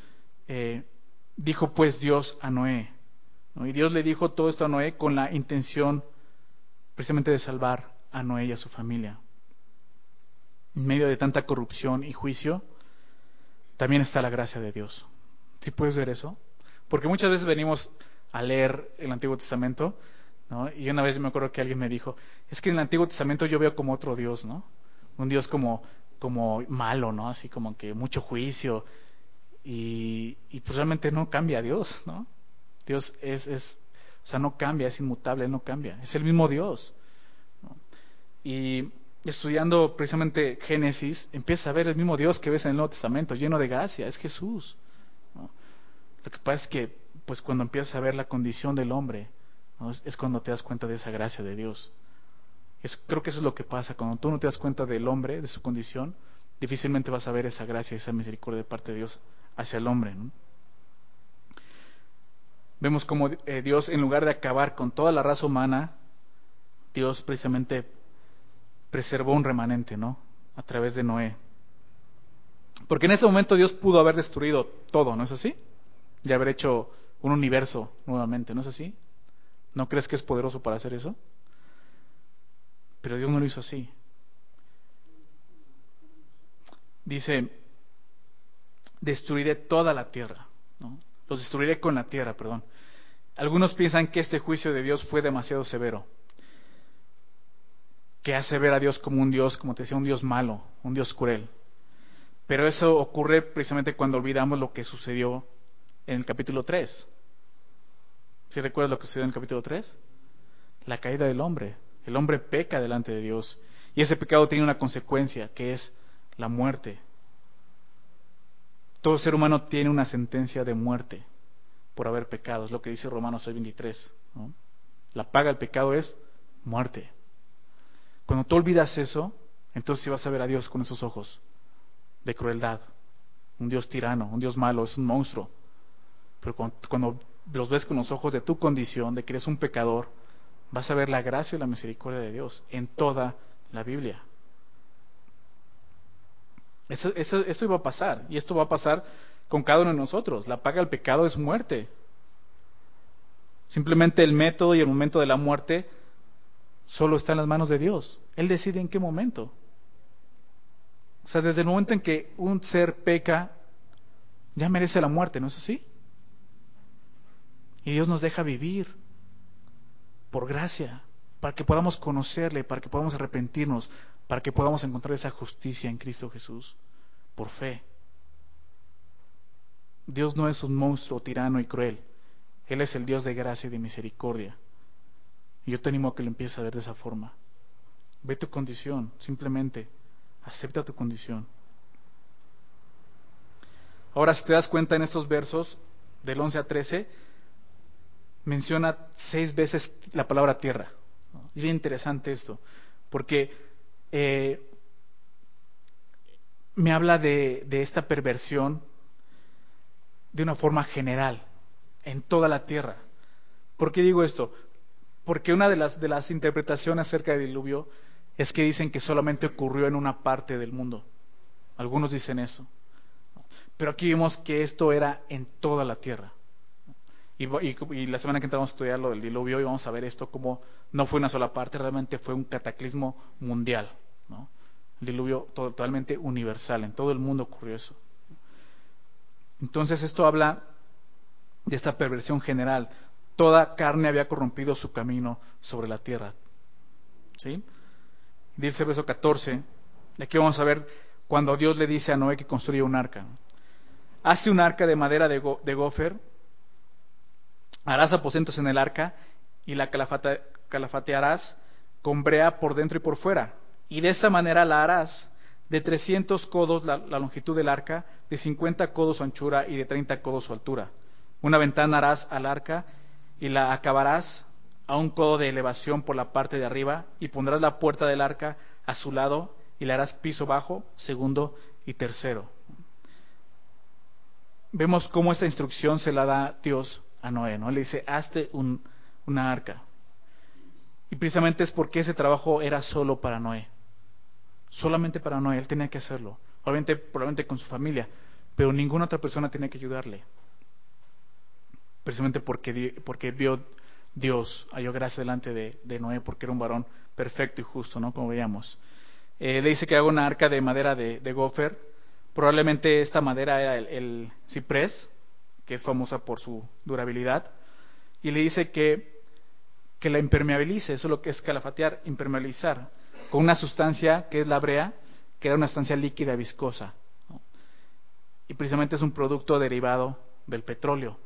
Dijo pues Dios a Noé, ¿no? Y Dios le dijo todo esto a Noé con la intención precisamente de salvar a Noé y a su familia. En medio de tanta corrupción y juicio, también está la gracia de Dios. ¿Sí puedes ver eso? Porque muchas veces venimos a leer el Antiguo Testamento, ¿no? Y una vez me acuerdo que alguien me dijo, es que en el Antiguo Testamento yo veo como otro Dios, ¿no? Un Dios como malo, ¿no? Así como que mucho juicio. Y pues realmente no cambia Dios, ¿no? Dios o sea, no cambia, es inmutable, Él no cambia. Es el mismo Dios, ¿no? Y estudiando precisamente Génesis, empieza a ver el mismo Dios que ves en el Nuevo Testamento, lleno de gracia, es Jesús, ¿no? Lo que pasa es que, pues cuando empiezas a ver la condición del hombre, ¿no? Es cuando te das cuenta de esa gracia de Dios. Creo que eso es lo que pasa, cuando tú no te das cuenta del hombre, de su condición, difícilmente vas a ver esa gracia, esa misericordia de parte de Dios hacia el hombre, ¿no? Vemos como Dios, en lugar de acabar con toda la raza humana, Dios precisamente preservó un remanente, ¿no? A través de Noé. Porque en ese momento Dios pudo haber destruido todo, ¿no es así? Y haber hecho un universo nuevamente, ¿no es así? ¿No crees que es poderoso para hacer eso? Pero Dios no lo hizo así. Dice, destruiré toda la tierra, ¿no? Los destruiré con la tierra, perdón. Algunos piensan que este juicio de Dios fue demasiado severo, que hace ver a Dios como un Dios, como te decía, un Dios malo, un Dios cruel. Pero eso ocurre precisamente cuando olvidamos lo que sucedió en el capítulo 3. ¿Sí recuerdas lo que sucedió en el capítulo 3? La caída del hombre. El hombre peca delante de Dios. Y ese pecado tiene una consecuencia, que es la muerte. Todo ser humano tiene una sentencia de muerte por haber pecado. Es lo que dice Romanos 6:23, ¿no? La paga del pecado es muerte. Cuando tú olvidas eso, entonces sí vas a ver a Dios con esos ojos de crueldad. Un Dios tirano, un Dios malo, es un monstruo. Pero cuando los ves con los ojos de tu condición, de que eres un pecador, vas a ver la gracia y la misericordia de Dios en toda la Biblia. Esto iba a pasar, y esto va a pasar con cada uno de nosotros. La paga del pecado es muerte. Simplemente el método y el momento de la muerte solo está en las manos de Dios. Él decide en qué momento. O sea, desde el momento en que un ser peca, ya merece la muerte, ¿no es así? Y Dios nos deja vivir por gracia, para que podamos conocerle, para que podamos arrepentirnos, para que podamos encontrar esa justicia en Cristo Jesús, por fe. Dios no es un monstruo tirano y cruel. Él es el Dios de gracia y de misericordia. Y yo te animo a que lo empieces a ver de esa forma. Ve tu condición, simplemente acepta tu condición. Ahora, si te das cuenta en estos versos, del 11 a 13, menciona 6 veces la palabra tierra. Es bien interesante esto, porque me habla de esta perversión de una forma general, en toda la tierra. ¿Por qué digo esto? Porque una de las interpretaciones acerca del diluvio es que dicen que solamente ocurrió en una parte del mundo. Algunos dicen eso. Pero aquí vemos que esto era en toda la tierra. Y la semana que entramos a estudiar lo del diluvio y vamos a ver esto como no fue una sola parte, realmente fue un cataclismo mundial, ¿no? El diluvio totalmente universal, en todo el mundo ocurrió eso. Entonces esto habla de esta perversión general. toda carne había corrompido su camino sobre la tierra. ¿Sí? Dice el verso 14, y aquí vamos a ver cuando Dios le dice a Noé que construya un arca. Hace un arca de madera de gofer, harás aposentos en el arca y la calafatearás con brea por dentro y por fuera. Y de esta manera la harás de 300 codos la longitud del arca, de 50 codos su anchura y de 30 codos su altura. Una ventana harás al arca y la acabarás a un codo de elevación por la parte de arriba, y pondrás la puerta del arca a su lado y le harás piso bajo, segundo y tercero. Vemos cómo esta instrucción se la da Dios a Noé, ¿no? Le dice, hazte una arca. Y precisamente es porque ese trabajo era solo para Noé. Solamente para Noé, él tenía que hacerlo. Obviamente, probablemente con su familia, pero ninguna otra persona tenía que ayudarle. Precisamente porque vio Dios, halló gracia delante de Noé, porque era un varón perfecto y justo, ¿no? Como veíamos. Le dice que haga una arca de madera de gofer. Probablemente esta madera era el ciprés, que es famosa por su durabilidad. Y le dice que la impermeabilice, eso es lo que es calafatear, impermeabilizar, con una sustancia que es la brea, que era una sustancia líquida viscosa, ¿no? Y precisamente es un producto derivado del petróleo.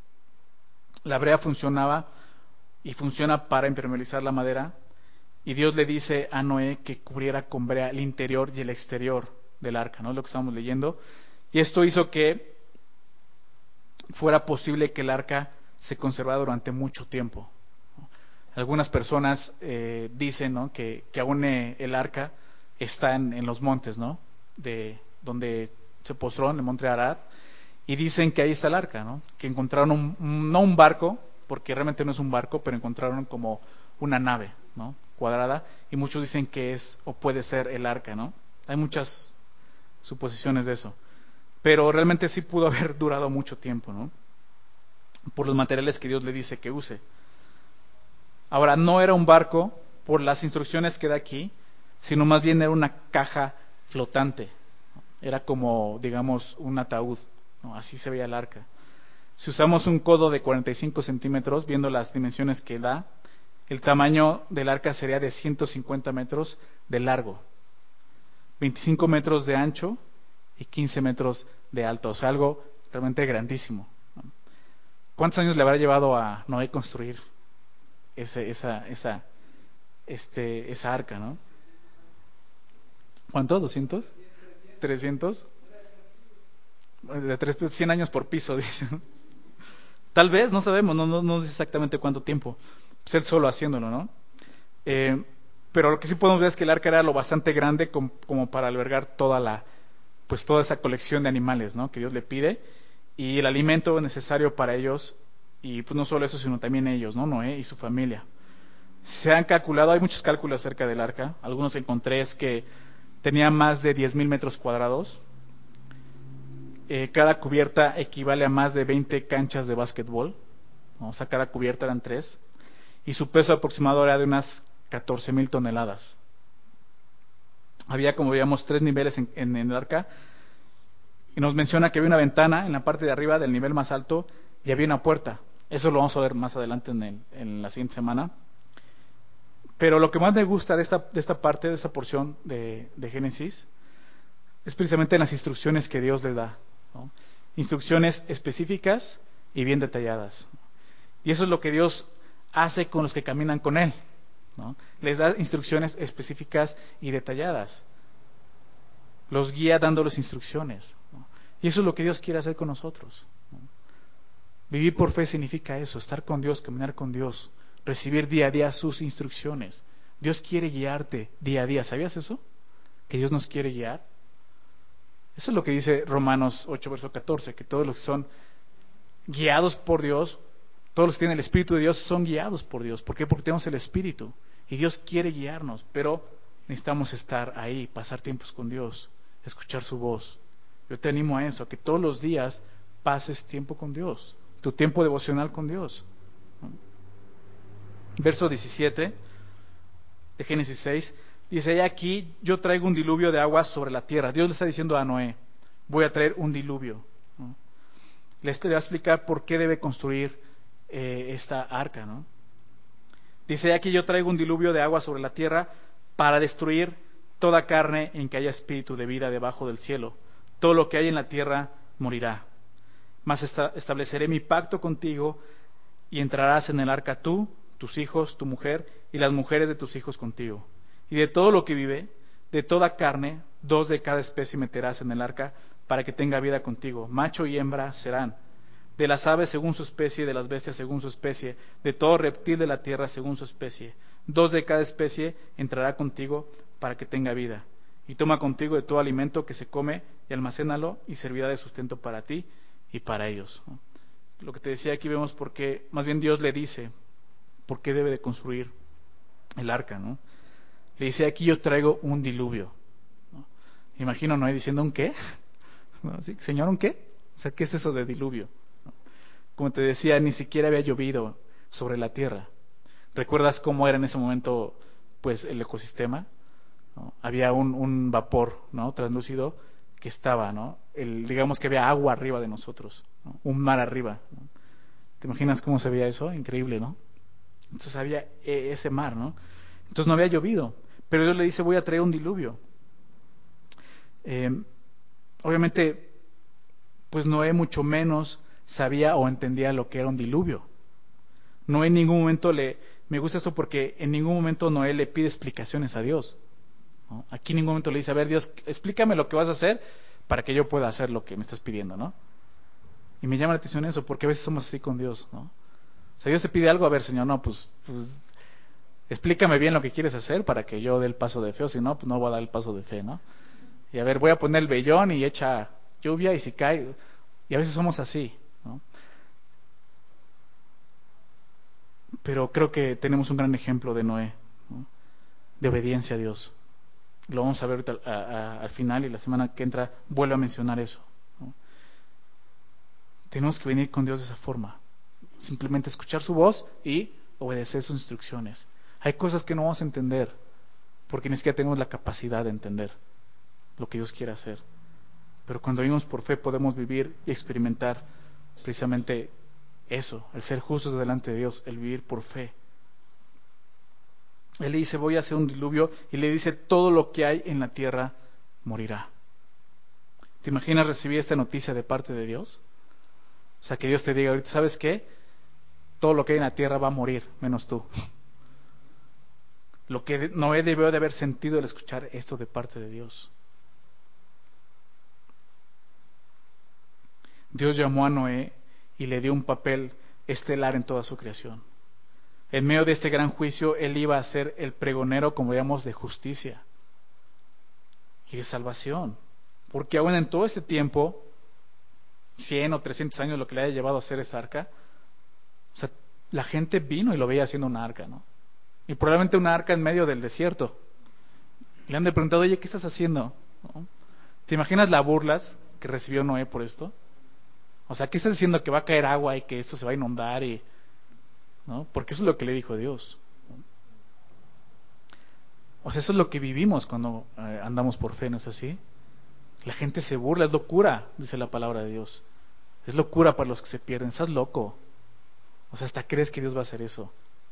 La brea funcionaba y funciona para impermeabilizar la madera, y Dios le dice a Noé que cubriera con brea el interior y el exterior del arca, ¿no? Es lo que estamos leyendo. Y esto hizo que fuera posible que el arca se conservara durante mucho tiempo. Algunas personas dicen, ¿no?, que aún el arca está en los montes, ¿no?, de donde se postró, en el monte Arad, y dicen que ahí está el arca, ¿no?, que encontraron no un barco, porque realmente no es un barco, pero encontraron como una nave, ¿no?, cuadrada, y muchos dicen que es o puede ser el arca, ¿no? Hay muchas suposiciones de eso, pero realmente sí pudo haber durado mucho tiempo, ¿no?, por los materiales que Dios le dice que use. Ahora, no era un barco por las instrucciones que da aquí, sino más bien era una caja flotante. Era como, digamos, un ataúd, ¿no? Así se veía el arca. Si usamos un codo de 45 centímetros, viendo las dimensiones que da, el tamaño del arca sería de 150 metros de largo, 25 metros de ancho y 15 metros de alto. O sea, algo realmente grandísimo, ¿no? ¿Cuántos años le habrá llevado a Noé construir esa arca, ¿no? ¿Cuánto? ¿200? ¿300? De 100 años por piso, dicen. Tal vez, no sabemos, no sé exactamente cuánto tiempo. Pues él solo haciéndolo, ¿no? Pero lo que sí podemos ver es que el arca era lo bastante grande como para albergar toda esa colección de animales, ¿no?, que Dios le pide, y el alimento necesario para ellos, y pues no solo eso, sino también ellos, ¿no?, Noé y su familia. Se han calculado, hay muchos cálculos acerca del arca. Algunos encontré es que tenía más de 10,000 metros cuadrados. Cada cubierta equivale a más de 20 canchas de básquetbol, ¿no? O sea, cada cubierta eran 3. Y su peso aproximado era de unas 14,000 toneladas. Había, como veíamos, 3 niveles en el arca. Y nos menciona que había una ventana en la parte de arriba del nivel más alto y había una puerta. Eso lo vamos a ver más adelante en la siguiente semana. Pero lo que más me gusta de esta parte, de esta porción de Génesis, es precisamente las instrucciones que Dios le da, ¿no? Instrucciones específicas y bien detalladas. Y eso es lo que Dios hace con los que caminan con Él, ¿no? Les da instrucciones específicas y detalladas. Los guía dándoles instrucciones, ¿no? Y eso es lo que Dios quiere hacer con nosotros, ¿no? Vivir por fe significa eso, estar con Dios, caminar con Dios, recibir día a día sus instrucciones. Dios quiere guiarte día a día. ¿Sabías eso? Que Dios nos quiere guiar. Eso es lo que dice Romanos 8, verso 14, que todos los que son guiados por Dios, todos los que tienen el Espíritu de Dios son guiados por Dios. ¿Por qué? Porque tenemos el Espíritu y Dios quiere guiarnos, pero necesitamos estar ahí, pasar tiempos con Dios, escuchar su voz. Yo te animo a eso, a que todos los días pases tiempo con Dios, tu tiempo devocional con Dios. Verso 17 de Génesis 6, dice, aquí yo traigo un diluvio de aguas sobre la tierra. Dios le está diciendo a Noé, voy a traer un diluvio, ¿no? Le va a explicar por qué debe construir esta arca, ¿no? Dice: aquí yo traigo un diluvio de agua sobre la tierra para destruir toda carne en que haya espíritu de vida debajo del cielo. Todo lo que hay en la tierra morirá. Mas estableceré mi pacto contigo y entrarás en el arca tú, tus hijos, tu mujer y las mujeres de tus hijos contigo. Y de todo lo que vive, de toda carne, 2 de cada especie meterás en el arca para que tenga vida contigo. Macho y hembra serán. De las aves según su especie, de las bestias según su especie, de todo reptil de la tierra según su especie. 2 de cada especie entrará contigo para que tenga vida. Y toma contigo de todo alimento que se come y almacénalo y servirá de sustento para ti y para ellos. Lo que te decía, aquí vemos por qué, más bien Dios le dice por qué debe de construir el arca, ¿no? Le dice: aquí yo traigo un diluvio, ¿no? Imagino Noé diciendo: ¿un qué? ¿No? ¿Sí? Señor, ¿un qué? O sea, ¿qué es eso de diluvio? Como te decía, ni siquiera había llovido sobre la tierra. ¿Recuerdas cómo era en ese momento, pues, el ecosistema? ¿No? Había un vapor, ¿no?, translúcido que estaba, ¿no? Digamos que había agua arriba de nosotros, ¿no? Un mar arriba, ¿no? ¿Te imaginas cómo se veía eso? Increíble, ¿no? Entonces había ese mar, ¿no? Entonces no había llovido, pero Dios le dice: voy a traer un diluvio. Obviamente, pues Noé mucho menos sabía o entendía lo que era un diluvio. Noé en ningún momento me gusta esto porque en ningún momento Noé le pide explicaciones a Dios, ¿no? Aquí en ningún momento le dice: a ver, Dios, explícame lo que vas a hacer para que yo pueda hacer lo que me estás pidiendo, ¿no? Y me llama la atención eso, porque a veces somos así con Dios, ¿no? O sea, Dios te pide algo: a ver, Señor, no, pues explícame bien lo que quieres hacer para que yo dé el paso de fe, o si no, pues no voy a dar el paso de fe, ¿no? Y a ver, voy a poner el vellón y echa lluvia y si cae. Y a veces somos así, ¿no? Pero creo que tenemos un gran ejemplo de Noé, ¿no?, de obediencia a Dios. Lo vamos a ver ahorita, al final, y la semana que entra vuelvo a mencionar eso, ¿no? Tenemos que venir con Dios de esa forma. Simplemente escuchar su voz y obedecer sus instrucciones. Hay cosas que no vamos a entender porque ni siquiera tenemos la capacidad de entender lo que Dios quiere hacer. Pero cuando vivimos por fe podemos vivir y experimentar precisamente eso, el ser justos delante de Dios, el vivir por fe. Él le dice: voy a hacer un diluvio, y le dice: todo lo que hay en la tierra morirá. ¿Te imaginas recibir esta noticia de parte de Dios? O sea, que Dios te diga ahorita: ¿sabes qué? Todo lo que hay en la tierra va a morir, menos tú. Lo que Noé debió de haber sentido al escuchar esto de parte de Dios. Dios llamó a Noé y le dio un papel estelar en toda su creación. En medio de este gran juicio, él iba a ser el pregonero, como digamos, de justicia y de salvación. Porque aún en todo este tiempo, 100 o 300 años, lo que le haya llevado a hacer esta arca, o sea, la gente vino y lo veía haciendo una arca, ¿no? Y probablemente una arca en medio del desierto. Le han de preguntado: oye, ¿qué estás haciendo? ¿No? ¿Te imaginas las burlas que recibió Noé por esto? O sea, ¿qué estás diciendo? Que va a caer agua y que esto se va a inundar, ¿no? Porque eso es lo que le dijo Dios. O sea, eso es lo que vivimos cuando andamos por fe, ¿no es así? La gente se burla, es locura, dice la palabra de Dios. Es locura para los que se pierden. Estás loco. O sea, hasta crees que Dios va a hacer eso.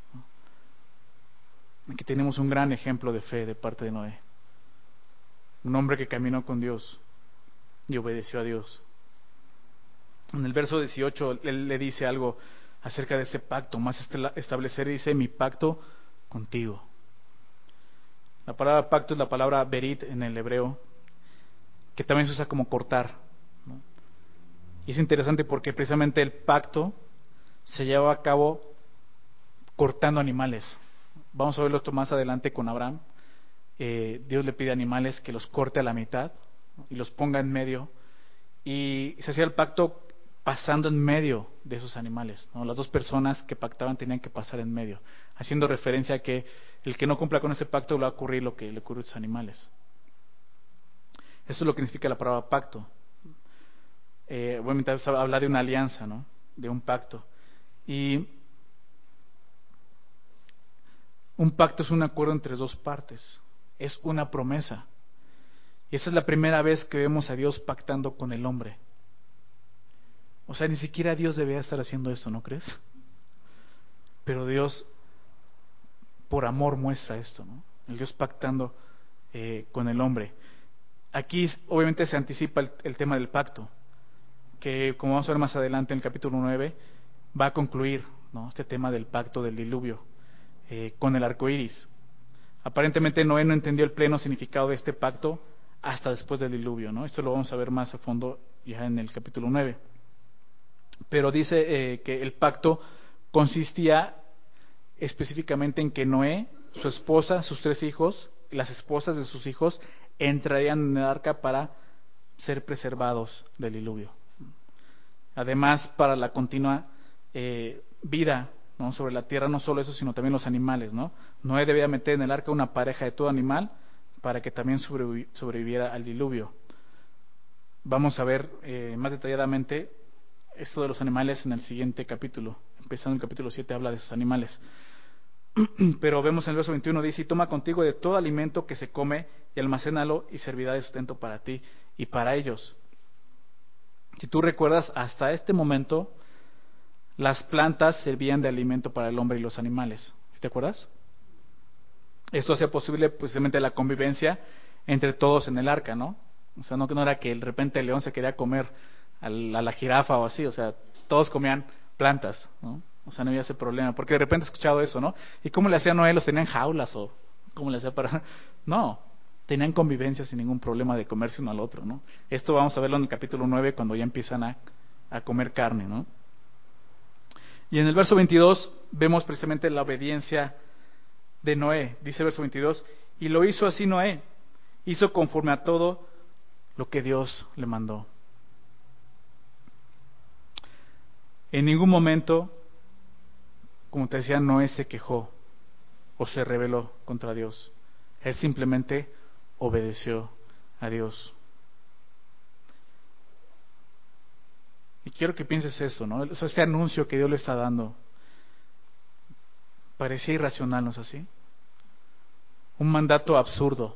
Aquí tenemos un gran ejemplo de fe de parte de Noé. Un hombre que caminó con Dios y obedeció a Dios. En el verso 18 él le dice algo acerca de ese pacto. Más establecer, dice: mi pacto contigo. La palabra pacto es la palabra berit en el hebreo, que también se usa como cortar, ¿no? Y es interesante porque precisamente el pacto se lleva a cabo cortando animales. Vamos a verlo esto más adelante con Abraham. Dios le pide a animales que los corte a la mitad, ¿no?, y los ponga en medio. Y se hacía el pacto pasando en medio de esos animales, ¿no? Las dos personas que pactaban tenían que pasar en medio, haciendo referencia a que el que no cumpla con ese pacto le va a ocurrir lo que le ocurrió a esos animales. Eso es lo que significa la palabra pacto. Obviamente habla de una alianza, ¿no?, de un pacto. Y un pacto es un acuerdo entre dos partes, es una promesa. Y esa es la primera vez que vemos a Dios pactando con el hombre. O sea, ni siquiera Dios debería estar haciendo esto, ¿no crees? Pero Dios, por amor, muestra esto, ¿no? El Dios pactando con el hombre. Aquí obviamente se anticipa el tema del pacto, que como vamos a ver más adelante en el capítulo 9, va a concluir, ¿no?, este tema del pacto del diluvio con el arco iris. Aparentemente Noé no entendió el pleno significado de este pacto hasta después del diluvio, ¿no? Esto lo vamos a ver más a fondo ya en el capítulo 9. Pero dice que el pacto consistía específicamente en que Noé, su esposa, sus 3 hijos, las esposas de sus hijos, entrarían en el arca para ser preservados del diluvio. Además, para la continua vida, ¿no?, sobre la tierra, no solo eso, sino también los animales, ¿no? Noé debía meter en el arca una pareja de todo animal para que también sobreviviera al diluvio. Vamos a ver más detalladamente esto de los animales en el siguiente capítulo. Empezando el capítulo 7 habla de esos animales. Pero vemos en el verso 21, dice: y toma contigo de todo alimento que se come y almacénalo y servirá de sustento para ti y para ellos. Si tú recuerdas, hasta este momento las plantas servían de alimento para el hombre y los animales. ¿Te acuerdas? Esto hacía posible precisamente la convivencia entre todos en el arca, ¿no? O sea, no era que de repente el león se quería comer a la jirafa o así, o sea, todos comían plantas, ¿no? O sea, no había ese problema, porque de repente he escuchado eso, ¿no? ¿Y cómo le hacía Noé? ¿Los tenían jaulas o cómo le hacía para...? No, tenían convivencia sin ningún problema de comerse uno al otro, ¿no? Esto vamos a verlo en el capítulo 9 cuando ya empiezan a comer carne, ¿no? Y en el verso 22 vemos precisamente la obediencia de Noé. Dice el verso 22, y lo hizo así Noé, hizo conforme a todo lo que Dios le mandó. En ningún momento, como te decía, Noé se quejó o se rebeló contra Dios. Él simplemente obedeció a Dios. Y quiero que pienses eso, ¿no? O sea, este anuncio que Dios le está dando parecía irracional, ¿no es así? Un mandato absurdo.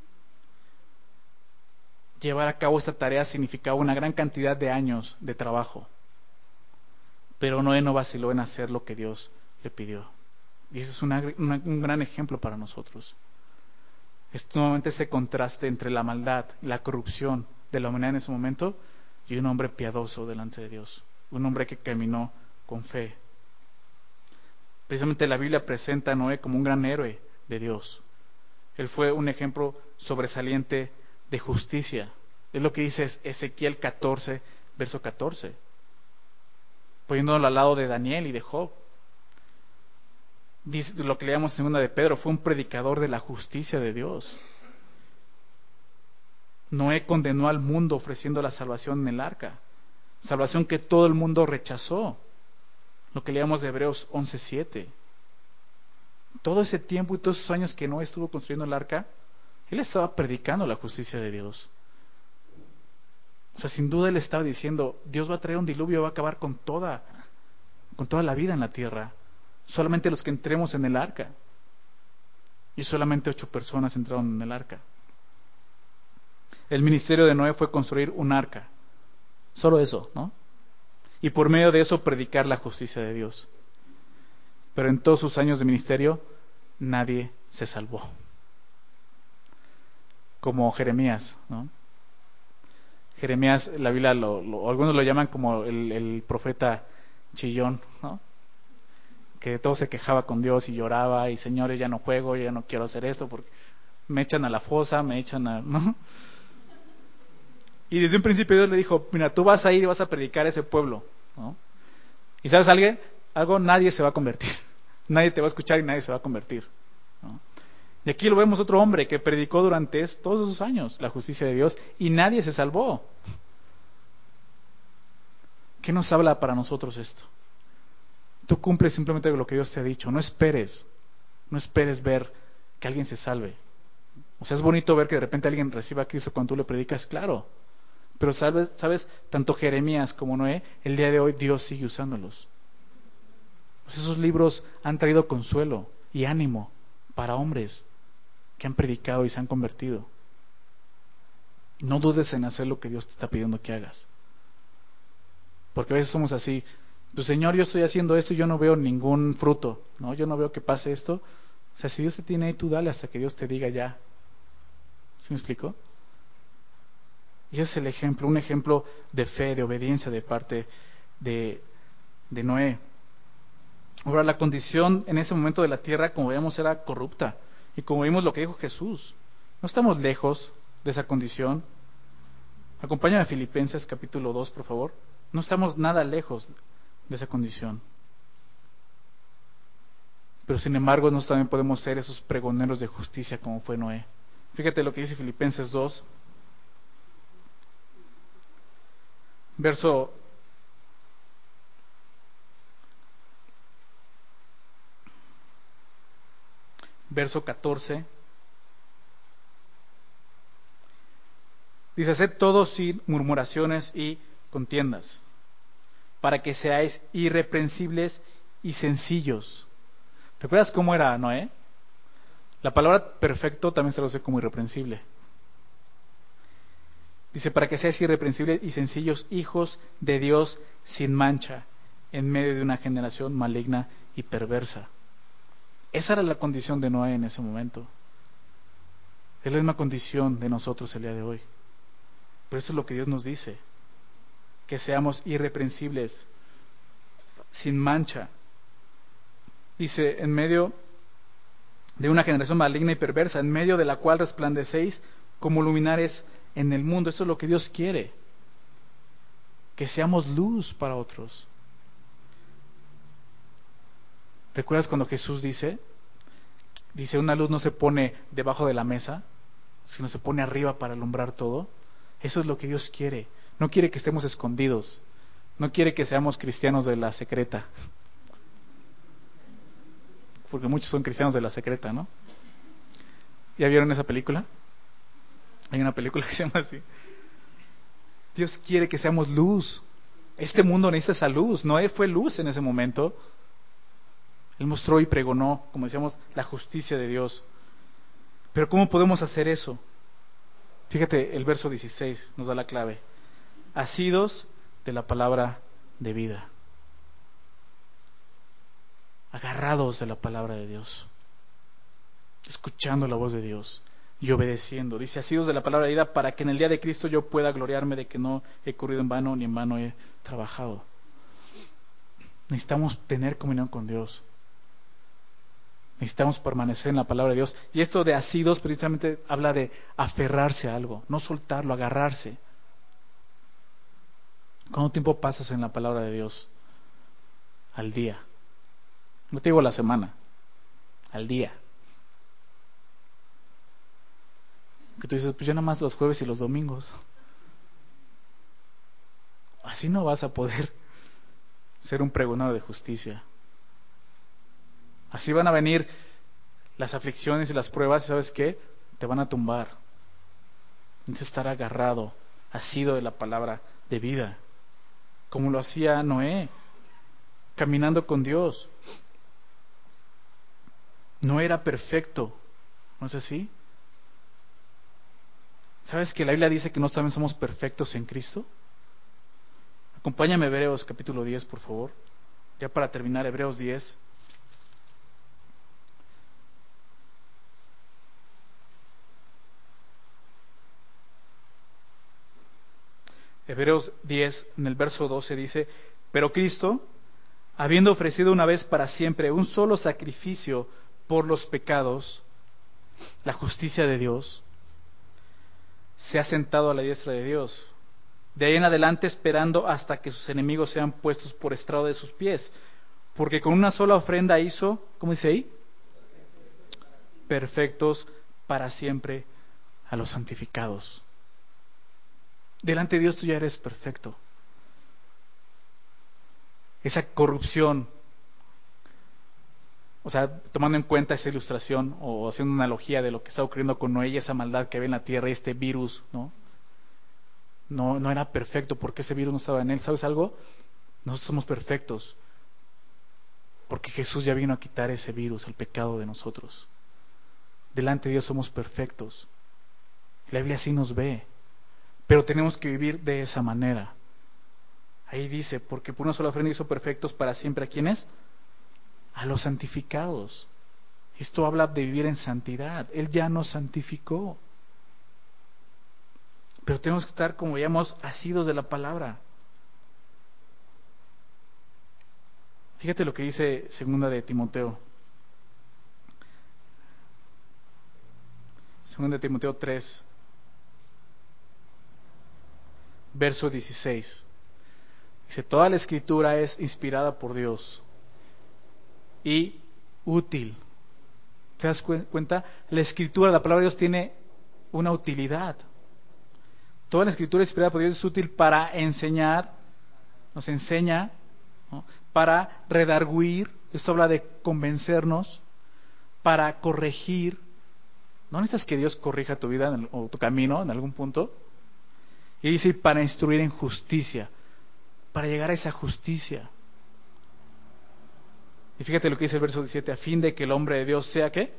Llevar a cabo esta tarea significaba una gran cantidad de años de trabajo. Pero Noé no vaciló en hacer lo que Dios le pidió. Y ese es un gran ejemplo para nosotros. Es nuevamente ese contraste entre la maldad, la corrupción de la humanidad en ese momento y un hombre piadoso delante de Dios. Un hombre que caminó con fe. Precisamente la Biblia presenta a Noé como un gran héroe de Dios. Él fue un ejemplo sobresaliente de justicia. Es lo que dice Ezequiel 14, verso 14. Poniéndolo al lado de Daniel y de Job. Dice, lo que leíamos en 2 de Pedro, fue un predicador de la justicia de Dios. Noé condenó al mundo ofreciendo la salvación en el arca. Salvación que todo el mundo rechazó. Lo que leíamos de Hebreos 11:7. Todo ese tiempo y todos esos años que Noé estuvo construyendo el arca, él estaba predicando la justicia de Dios. O sea, sin duda él estaba diciendo, Dios va a traer un diluvio, va a acabar con toda la vida en la tierra. Solamente los que entremos en el arca. Y solamente 8 personas entraron en el arca. El ministerio de Noé fue construir un arca. Solo eso, ¿no? Y por medio de eso predicar la justicia de Dios. Pero en todos sus años de ministerio, nadie se salvó. Como Jeremías, ¿no? Jeremías, la Biblia, algunos lo llaman como el profeta chillón, ¿no? Que todo se quejaba con Dios y lloraba, y Señor, ya no juego, ya no quiero hacer esto, porque me echan a la fosa, me echan a... ¿no? Y desde un principio Dios le dijo, mira, tú vas a ir y vas a predicar a ese pueblo, ¿no? ¿Y sabes algo? Nadie se va a convertir. Nadie te va a escuchar y nadie se va a convertir, ¿no? Y aquí lo vemos otro hombre que predicó durante todos esos años la justicia de Dios y nadie se salvó. ¿Qué nos habla para nosotros esto? Tú cumples simplemente lo que Dios te ha dicho. No esperes ver que alguien se salve. O sea, es bonito ver que de repente alguien reciba a Cristo cuando tú le predicas, claro. Pero sabes, tanto Jeremías como Noé, el día de hoy Dios sigue usándolos. Pues esos libros han traído consuelo y ánimo para hombres que han predicado y se han convertido. No dudes en hacer lo que Dios te está pidiendo que hagas. Porque a veces somos así, Pues Señor, yo estoy haciendo esto y yo no veo ningún fruto, ¿no? Yo no veo que pase esto. O sea, si Dios te tiene ahí, tú dale hasta que Dios te diga ya. ¿Sí me explico? Y ese es el ejemplo, un ejemplo de fe, de obediencia de parte de, de Noé. Ahora, la condición en ese momento de la tierra, como vemos, era corrupta. Y como vimos lo que dijo Jesús, no estamos lejos de esa condición. Acompáñame a Filipenses capítulo 2, por favor. No estamos nada lejos de esa condición. Pero sin embargo, nosotros también podemos ser esos pregoneros de justicia como fue Noé. Fíjate lo que dice Filipenses 2, verso verso 14. Dice, haced todo sin murmuraciones y contiendas, para que seáis irreprensibles y sencillos. ¿Recuerdas cómo era Noé? La palabra perfecto también se traduce como irreprensible. Dice, para que seáis irreprensibles y sencillos, hijos de Dios sin mancha, en medio de una generación maligna y perversa. Esa era la condición de Noé en ese momento. Es la misma condición de nosotros el día de hoy. Pero esto es lo que Dios nos dice, que seamos irreprensibles, sin mancha. Dice, en medio de una generación maligna y perversa, en medio de la cual resplandecéis como luminares en el mundo. Eso es lo que Dios quiere, que seamos luz para otros. ¿Recuerdas cuando Jesús dice, una luz no se pone debajo de la mesa, sino se pone arriba para alumbrar todo? Eso es lo que Dios quiere. No quiere que estemos escondidos. No quiere que seamos cristianos de la secreta. Porque muchos son cristianos de la secreta, ¿no? ¿Ya vieron esa película? Hay una película que se llama así. Dios quiere que seamos luz. Este mundo necesita esa luz. Noé fue luz en ese momento. Él mostró y pregonó, como decíamos, la justicia de Dios. Pero ¿cómo podemos hacer eso? Fíjate, el verso 16 nos da la clave. Asidos de la palabra de vida. Agarrados de la palabra de Dios. Escuchando la voz de Dios y obedeciendo. Dice, asidos de la palabra de vida, para que en el día de Cristo yo pueda gloriarme de que no he corrido en vano ni en vano he trabajado. Necesitamos tener comunión con Dios. Necesitamos permanecer en la palabra de Dios. Y esto de asidos precisamente habla de aferrarse a algo, no soltarlo, agarrarse. ¿Cuánto tiempo pasas en la palabra de Dios? Al día. No te digo la semana, al día. Que tú dices, pues yo nada más los jueves y los domingos. Así no vas a poder ser un pregonero de justicia. Así van a venir las aflicciones y las pruebas, y ¿sabes qué? Te van a tumbar. Necesitas estar agarrado, asido de la palabra de vida, como lo hacía Noé, caminando con Dios. No era perfecto, ¿no es así? ¿Sabes que la Biblia dice que nosotros también somos perfectos en Cristo? Acompáñame a Hebreos capítulo 10, por favor. Ya para terminar, Hebreos 10. Hebreos 10, en el verso 12 dice, pero Cristo, habiendo ofrecido una vez para siempre un solo sacrificio por los pecados, la justicia de Dios, se ha sentado a la diestra de Dios. De ahí en adelante esperando hasta que sus enemigos sean puestos por estrado de sus pies. Porque con una sola ofrenda hizo, ¿cómo dice ahí? Perfectos para siempre a los santificados. Delante de Dios tú ya eres perfecto. Esa corrupción, o sea, tomando en cuenta esa ilustración o haciendo una analogía de lo que está ocurriendo con Noé y esa maldad que había en la tierra y este virus, ¿no? No era perfecto porque ese virus no estaba en él. ¿Sabes algo? Nosotros somos perfectos porque Jesús ya vino a quitar ese virus, el pecado de nosotros. Delante de Dios somos perfectos. La Biblia así nos ve, pero tenemos que vivir de esa manera, Ahí dice, porque por una sola ofrenda hizo perfectos para siempre. ¿A quiénes? A los santificados. Esto habla de vivir en santidad. Él ya nos santificó. Pero tenemos que estar, como veíamos, asidos de la palabra. Fíjate lo que dice 2 de Timoteo. 2 de Timoteo 3, verso 16. Dice, toda la escritura es inspirada por Dios y útil. ¿Te das cuenta? La escritura, la palabra de Dios tiene una utilidad. Toda la escritura inspirada por Dios es útil para enseñar, nos enseña, ¿no? Para redarguir, esto habla de convencernos, para corregir. ¿No necesitas que Dios corrija tu vida o tu camino en algún punto? Y dice, para instruir en justicia, para llegar a esa justicia. Y fíjate lo que dice el verso 17, a fin de que el hombre de Dios sea, ¿qué?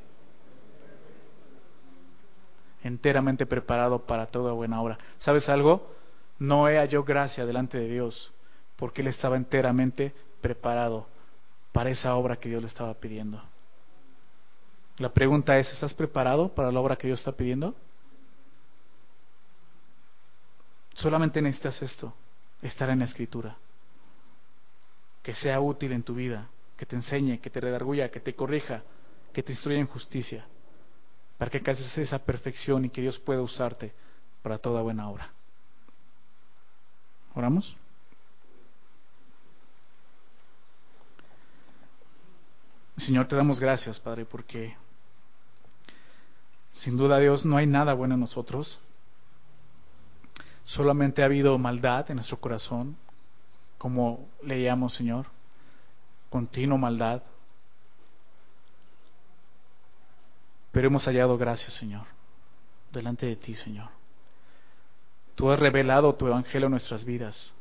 Enteramente preparado para toda buena obra. ¿Sabes algo? Noé halló gracia delante de Dios, porque él estaba enteramente preparado para esa obra que Dios le estaba pidiendo. La pregunta es, ¿estás preparado para la obra que Dios está pidiendo? Solamente necesitas esto, estar en la Escritura, que sea útil en tu vida, que te enseñe, que te redarguya, que te corrija, que te instruya en justicia, para que alcances esa perfección y que Dios pueda usarte para toda buena obra. ¿Oramos? Señor, te damos gracias, Padre, porque sin duda, Dios, no hay nada bueno en nosotros. Solamente ha habido maldad en nuestro corazón, como leíamos, Señor, continua maldad. Pero hemos hallado gracia, Señor, delante de ti, Señor. Tú has revelado tu evangelio en nuestras vidas.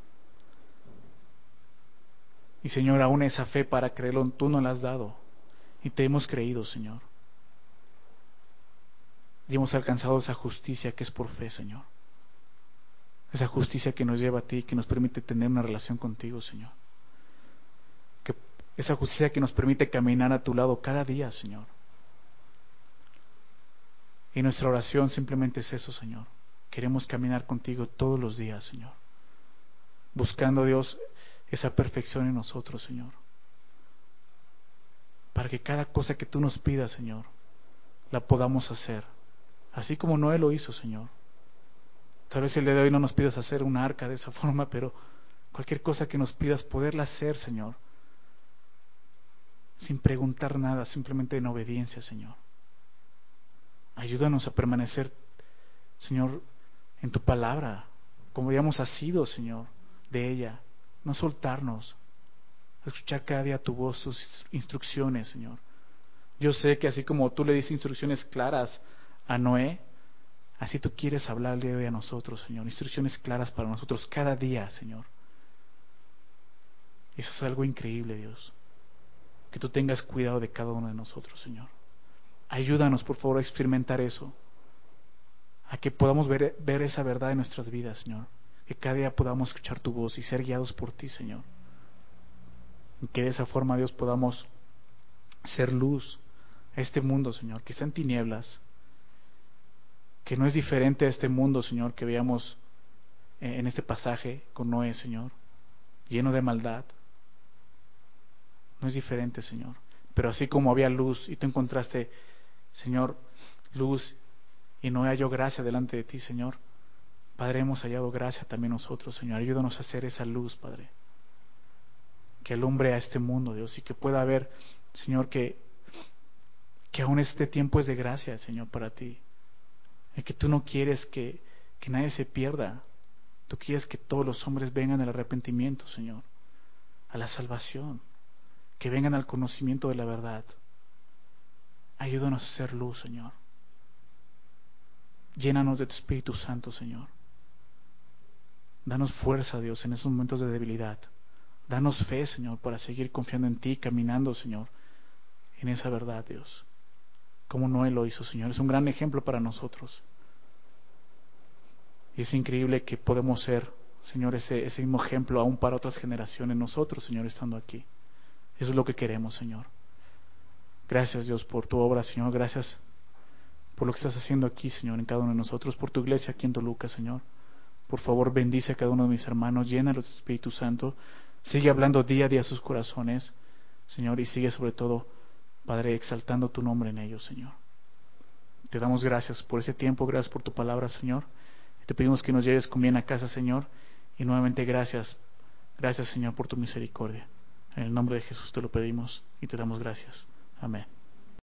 Y, Señor, aún esa fe para creerlo, tú nos la has dado. Y te hemos creído, Señor. Y hemos alcanzado esa justicia que es por fe, Señor. Esa justicia que nos lleva a ti, que nos permite tener una relación contigo, Señor. Esa justicia que nos permite caminar a tu lado cada día, Señor. Y nuestra oración simplemente es eso, Señor. Queremos caminar contigo todos los días, Señor. Buscando, Dios, esa perfección en nosotros, Señor. Para que cada cosa que tú nos pidas, Señor, la podamos hacer. Así como Noé lo hizo, Señor. Tal vez el día de hoy no nos pidas hacer un arca de esa forma, pero cualquier cosa que nos pidas poderla hacer, Señor. Sin preguntar nada, simplemente en obediencia, Señor. Ayúdanos a permanecer, Señor, en tu palabra, como habíamos sido, Señor, de ella. No soltarnos, escuchar cada día tu voz, tus instrucciones, Señor. Yo sé que así como tú le diste instrucciones claras a Noé, así tú quieres hablar el día de hoy a nosotros, Señor. Instrucciones claras para nosotros cada día, Señor. Eso es algo increíble, Dios. Que tú tengas cuidado de cada uno de nosotros, Señor. Ayúdanos, por favor, a experimentar eso. A que podamos ver esa verdad en nuestras vidas, Señor. Que cada día podamos escuchar tu voz y ser guiados por ti, Señor. Y que de esa forma, Dios, podamos ser luz a este mundo, Señor, que está en tinieblas, que no es diferente a este mundo, Señor, que veamos en este pasaje con Noé, Señor, lleno de maldad. No es diferente, Señor. Pero así como había luz y tú encontraste, Señor, luz y Noé halló gracia delante de ti, Señor, Padre, hemos hallado gracia también nosotros, Señor. Ayúdanos a hacer esa luz, Padre, que alumbre a este mundo, Dios, y que pueda ver, Señor, que aún este tiempo es de gracia, Señor, para ti. Y que tú no quieres que nadie se pierda. Tú quieres que todos los hombres vengan al arrepentimiento, Señor, a la salvación, que vengan al conocimiento de la verdad. Ayúdanos a hacer luz, Señor. Llénanos de tu Espíritu Santo, Señor. Danos fuerza, Dios, en esos momentos de debilidad. Danos fe, Señor, para seguir confiando en ti, caminando, Señor, en esa verdad, Dios. Como Noé lo hizo, Señor. Es un gran ejemplo para nosotros. Y es increíble que podemos ser Señor, ese mismo ejemplo aún para otras generaciones, nosotros, Señor, estando aquí. Eso es lo que queremos, Señor. Gracias, Dios, por tu obra, Señor. Gracias por lo que estás haciendo aquí, Señor, en cada uno de nosotros, por tu iglesia aquí en Toluca, Señor. Por favor, bendice a cada uno de mis hermanos, llénalos de Espíritu Santo. Sigue hablando día a día a sus corazones, Señor, y sigue sobre todo, Padre, exaltando tu nombre en ellos, Señor. Te damos gracias por ese tiempo, gracias por tu palabra, Señor. Y te pedimos que nos lleves con bien a casa, Señor. Y nuevamente gracias, gracias, Señor, por tu misericordia. En el nombre de Jesús te lo pedimos y te damos gracias. Amén.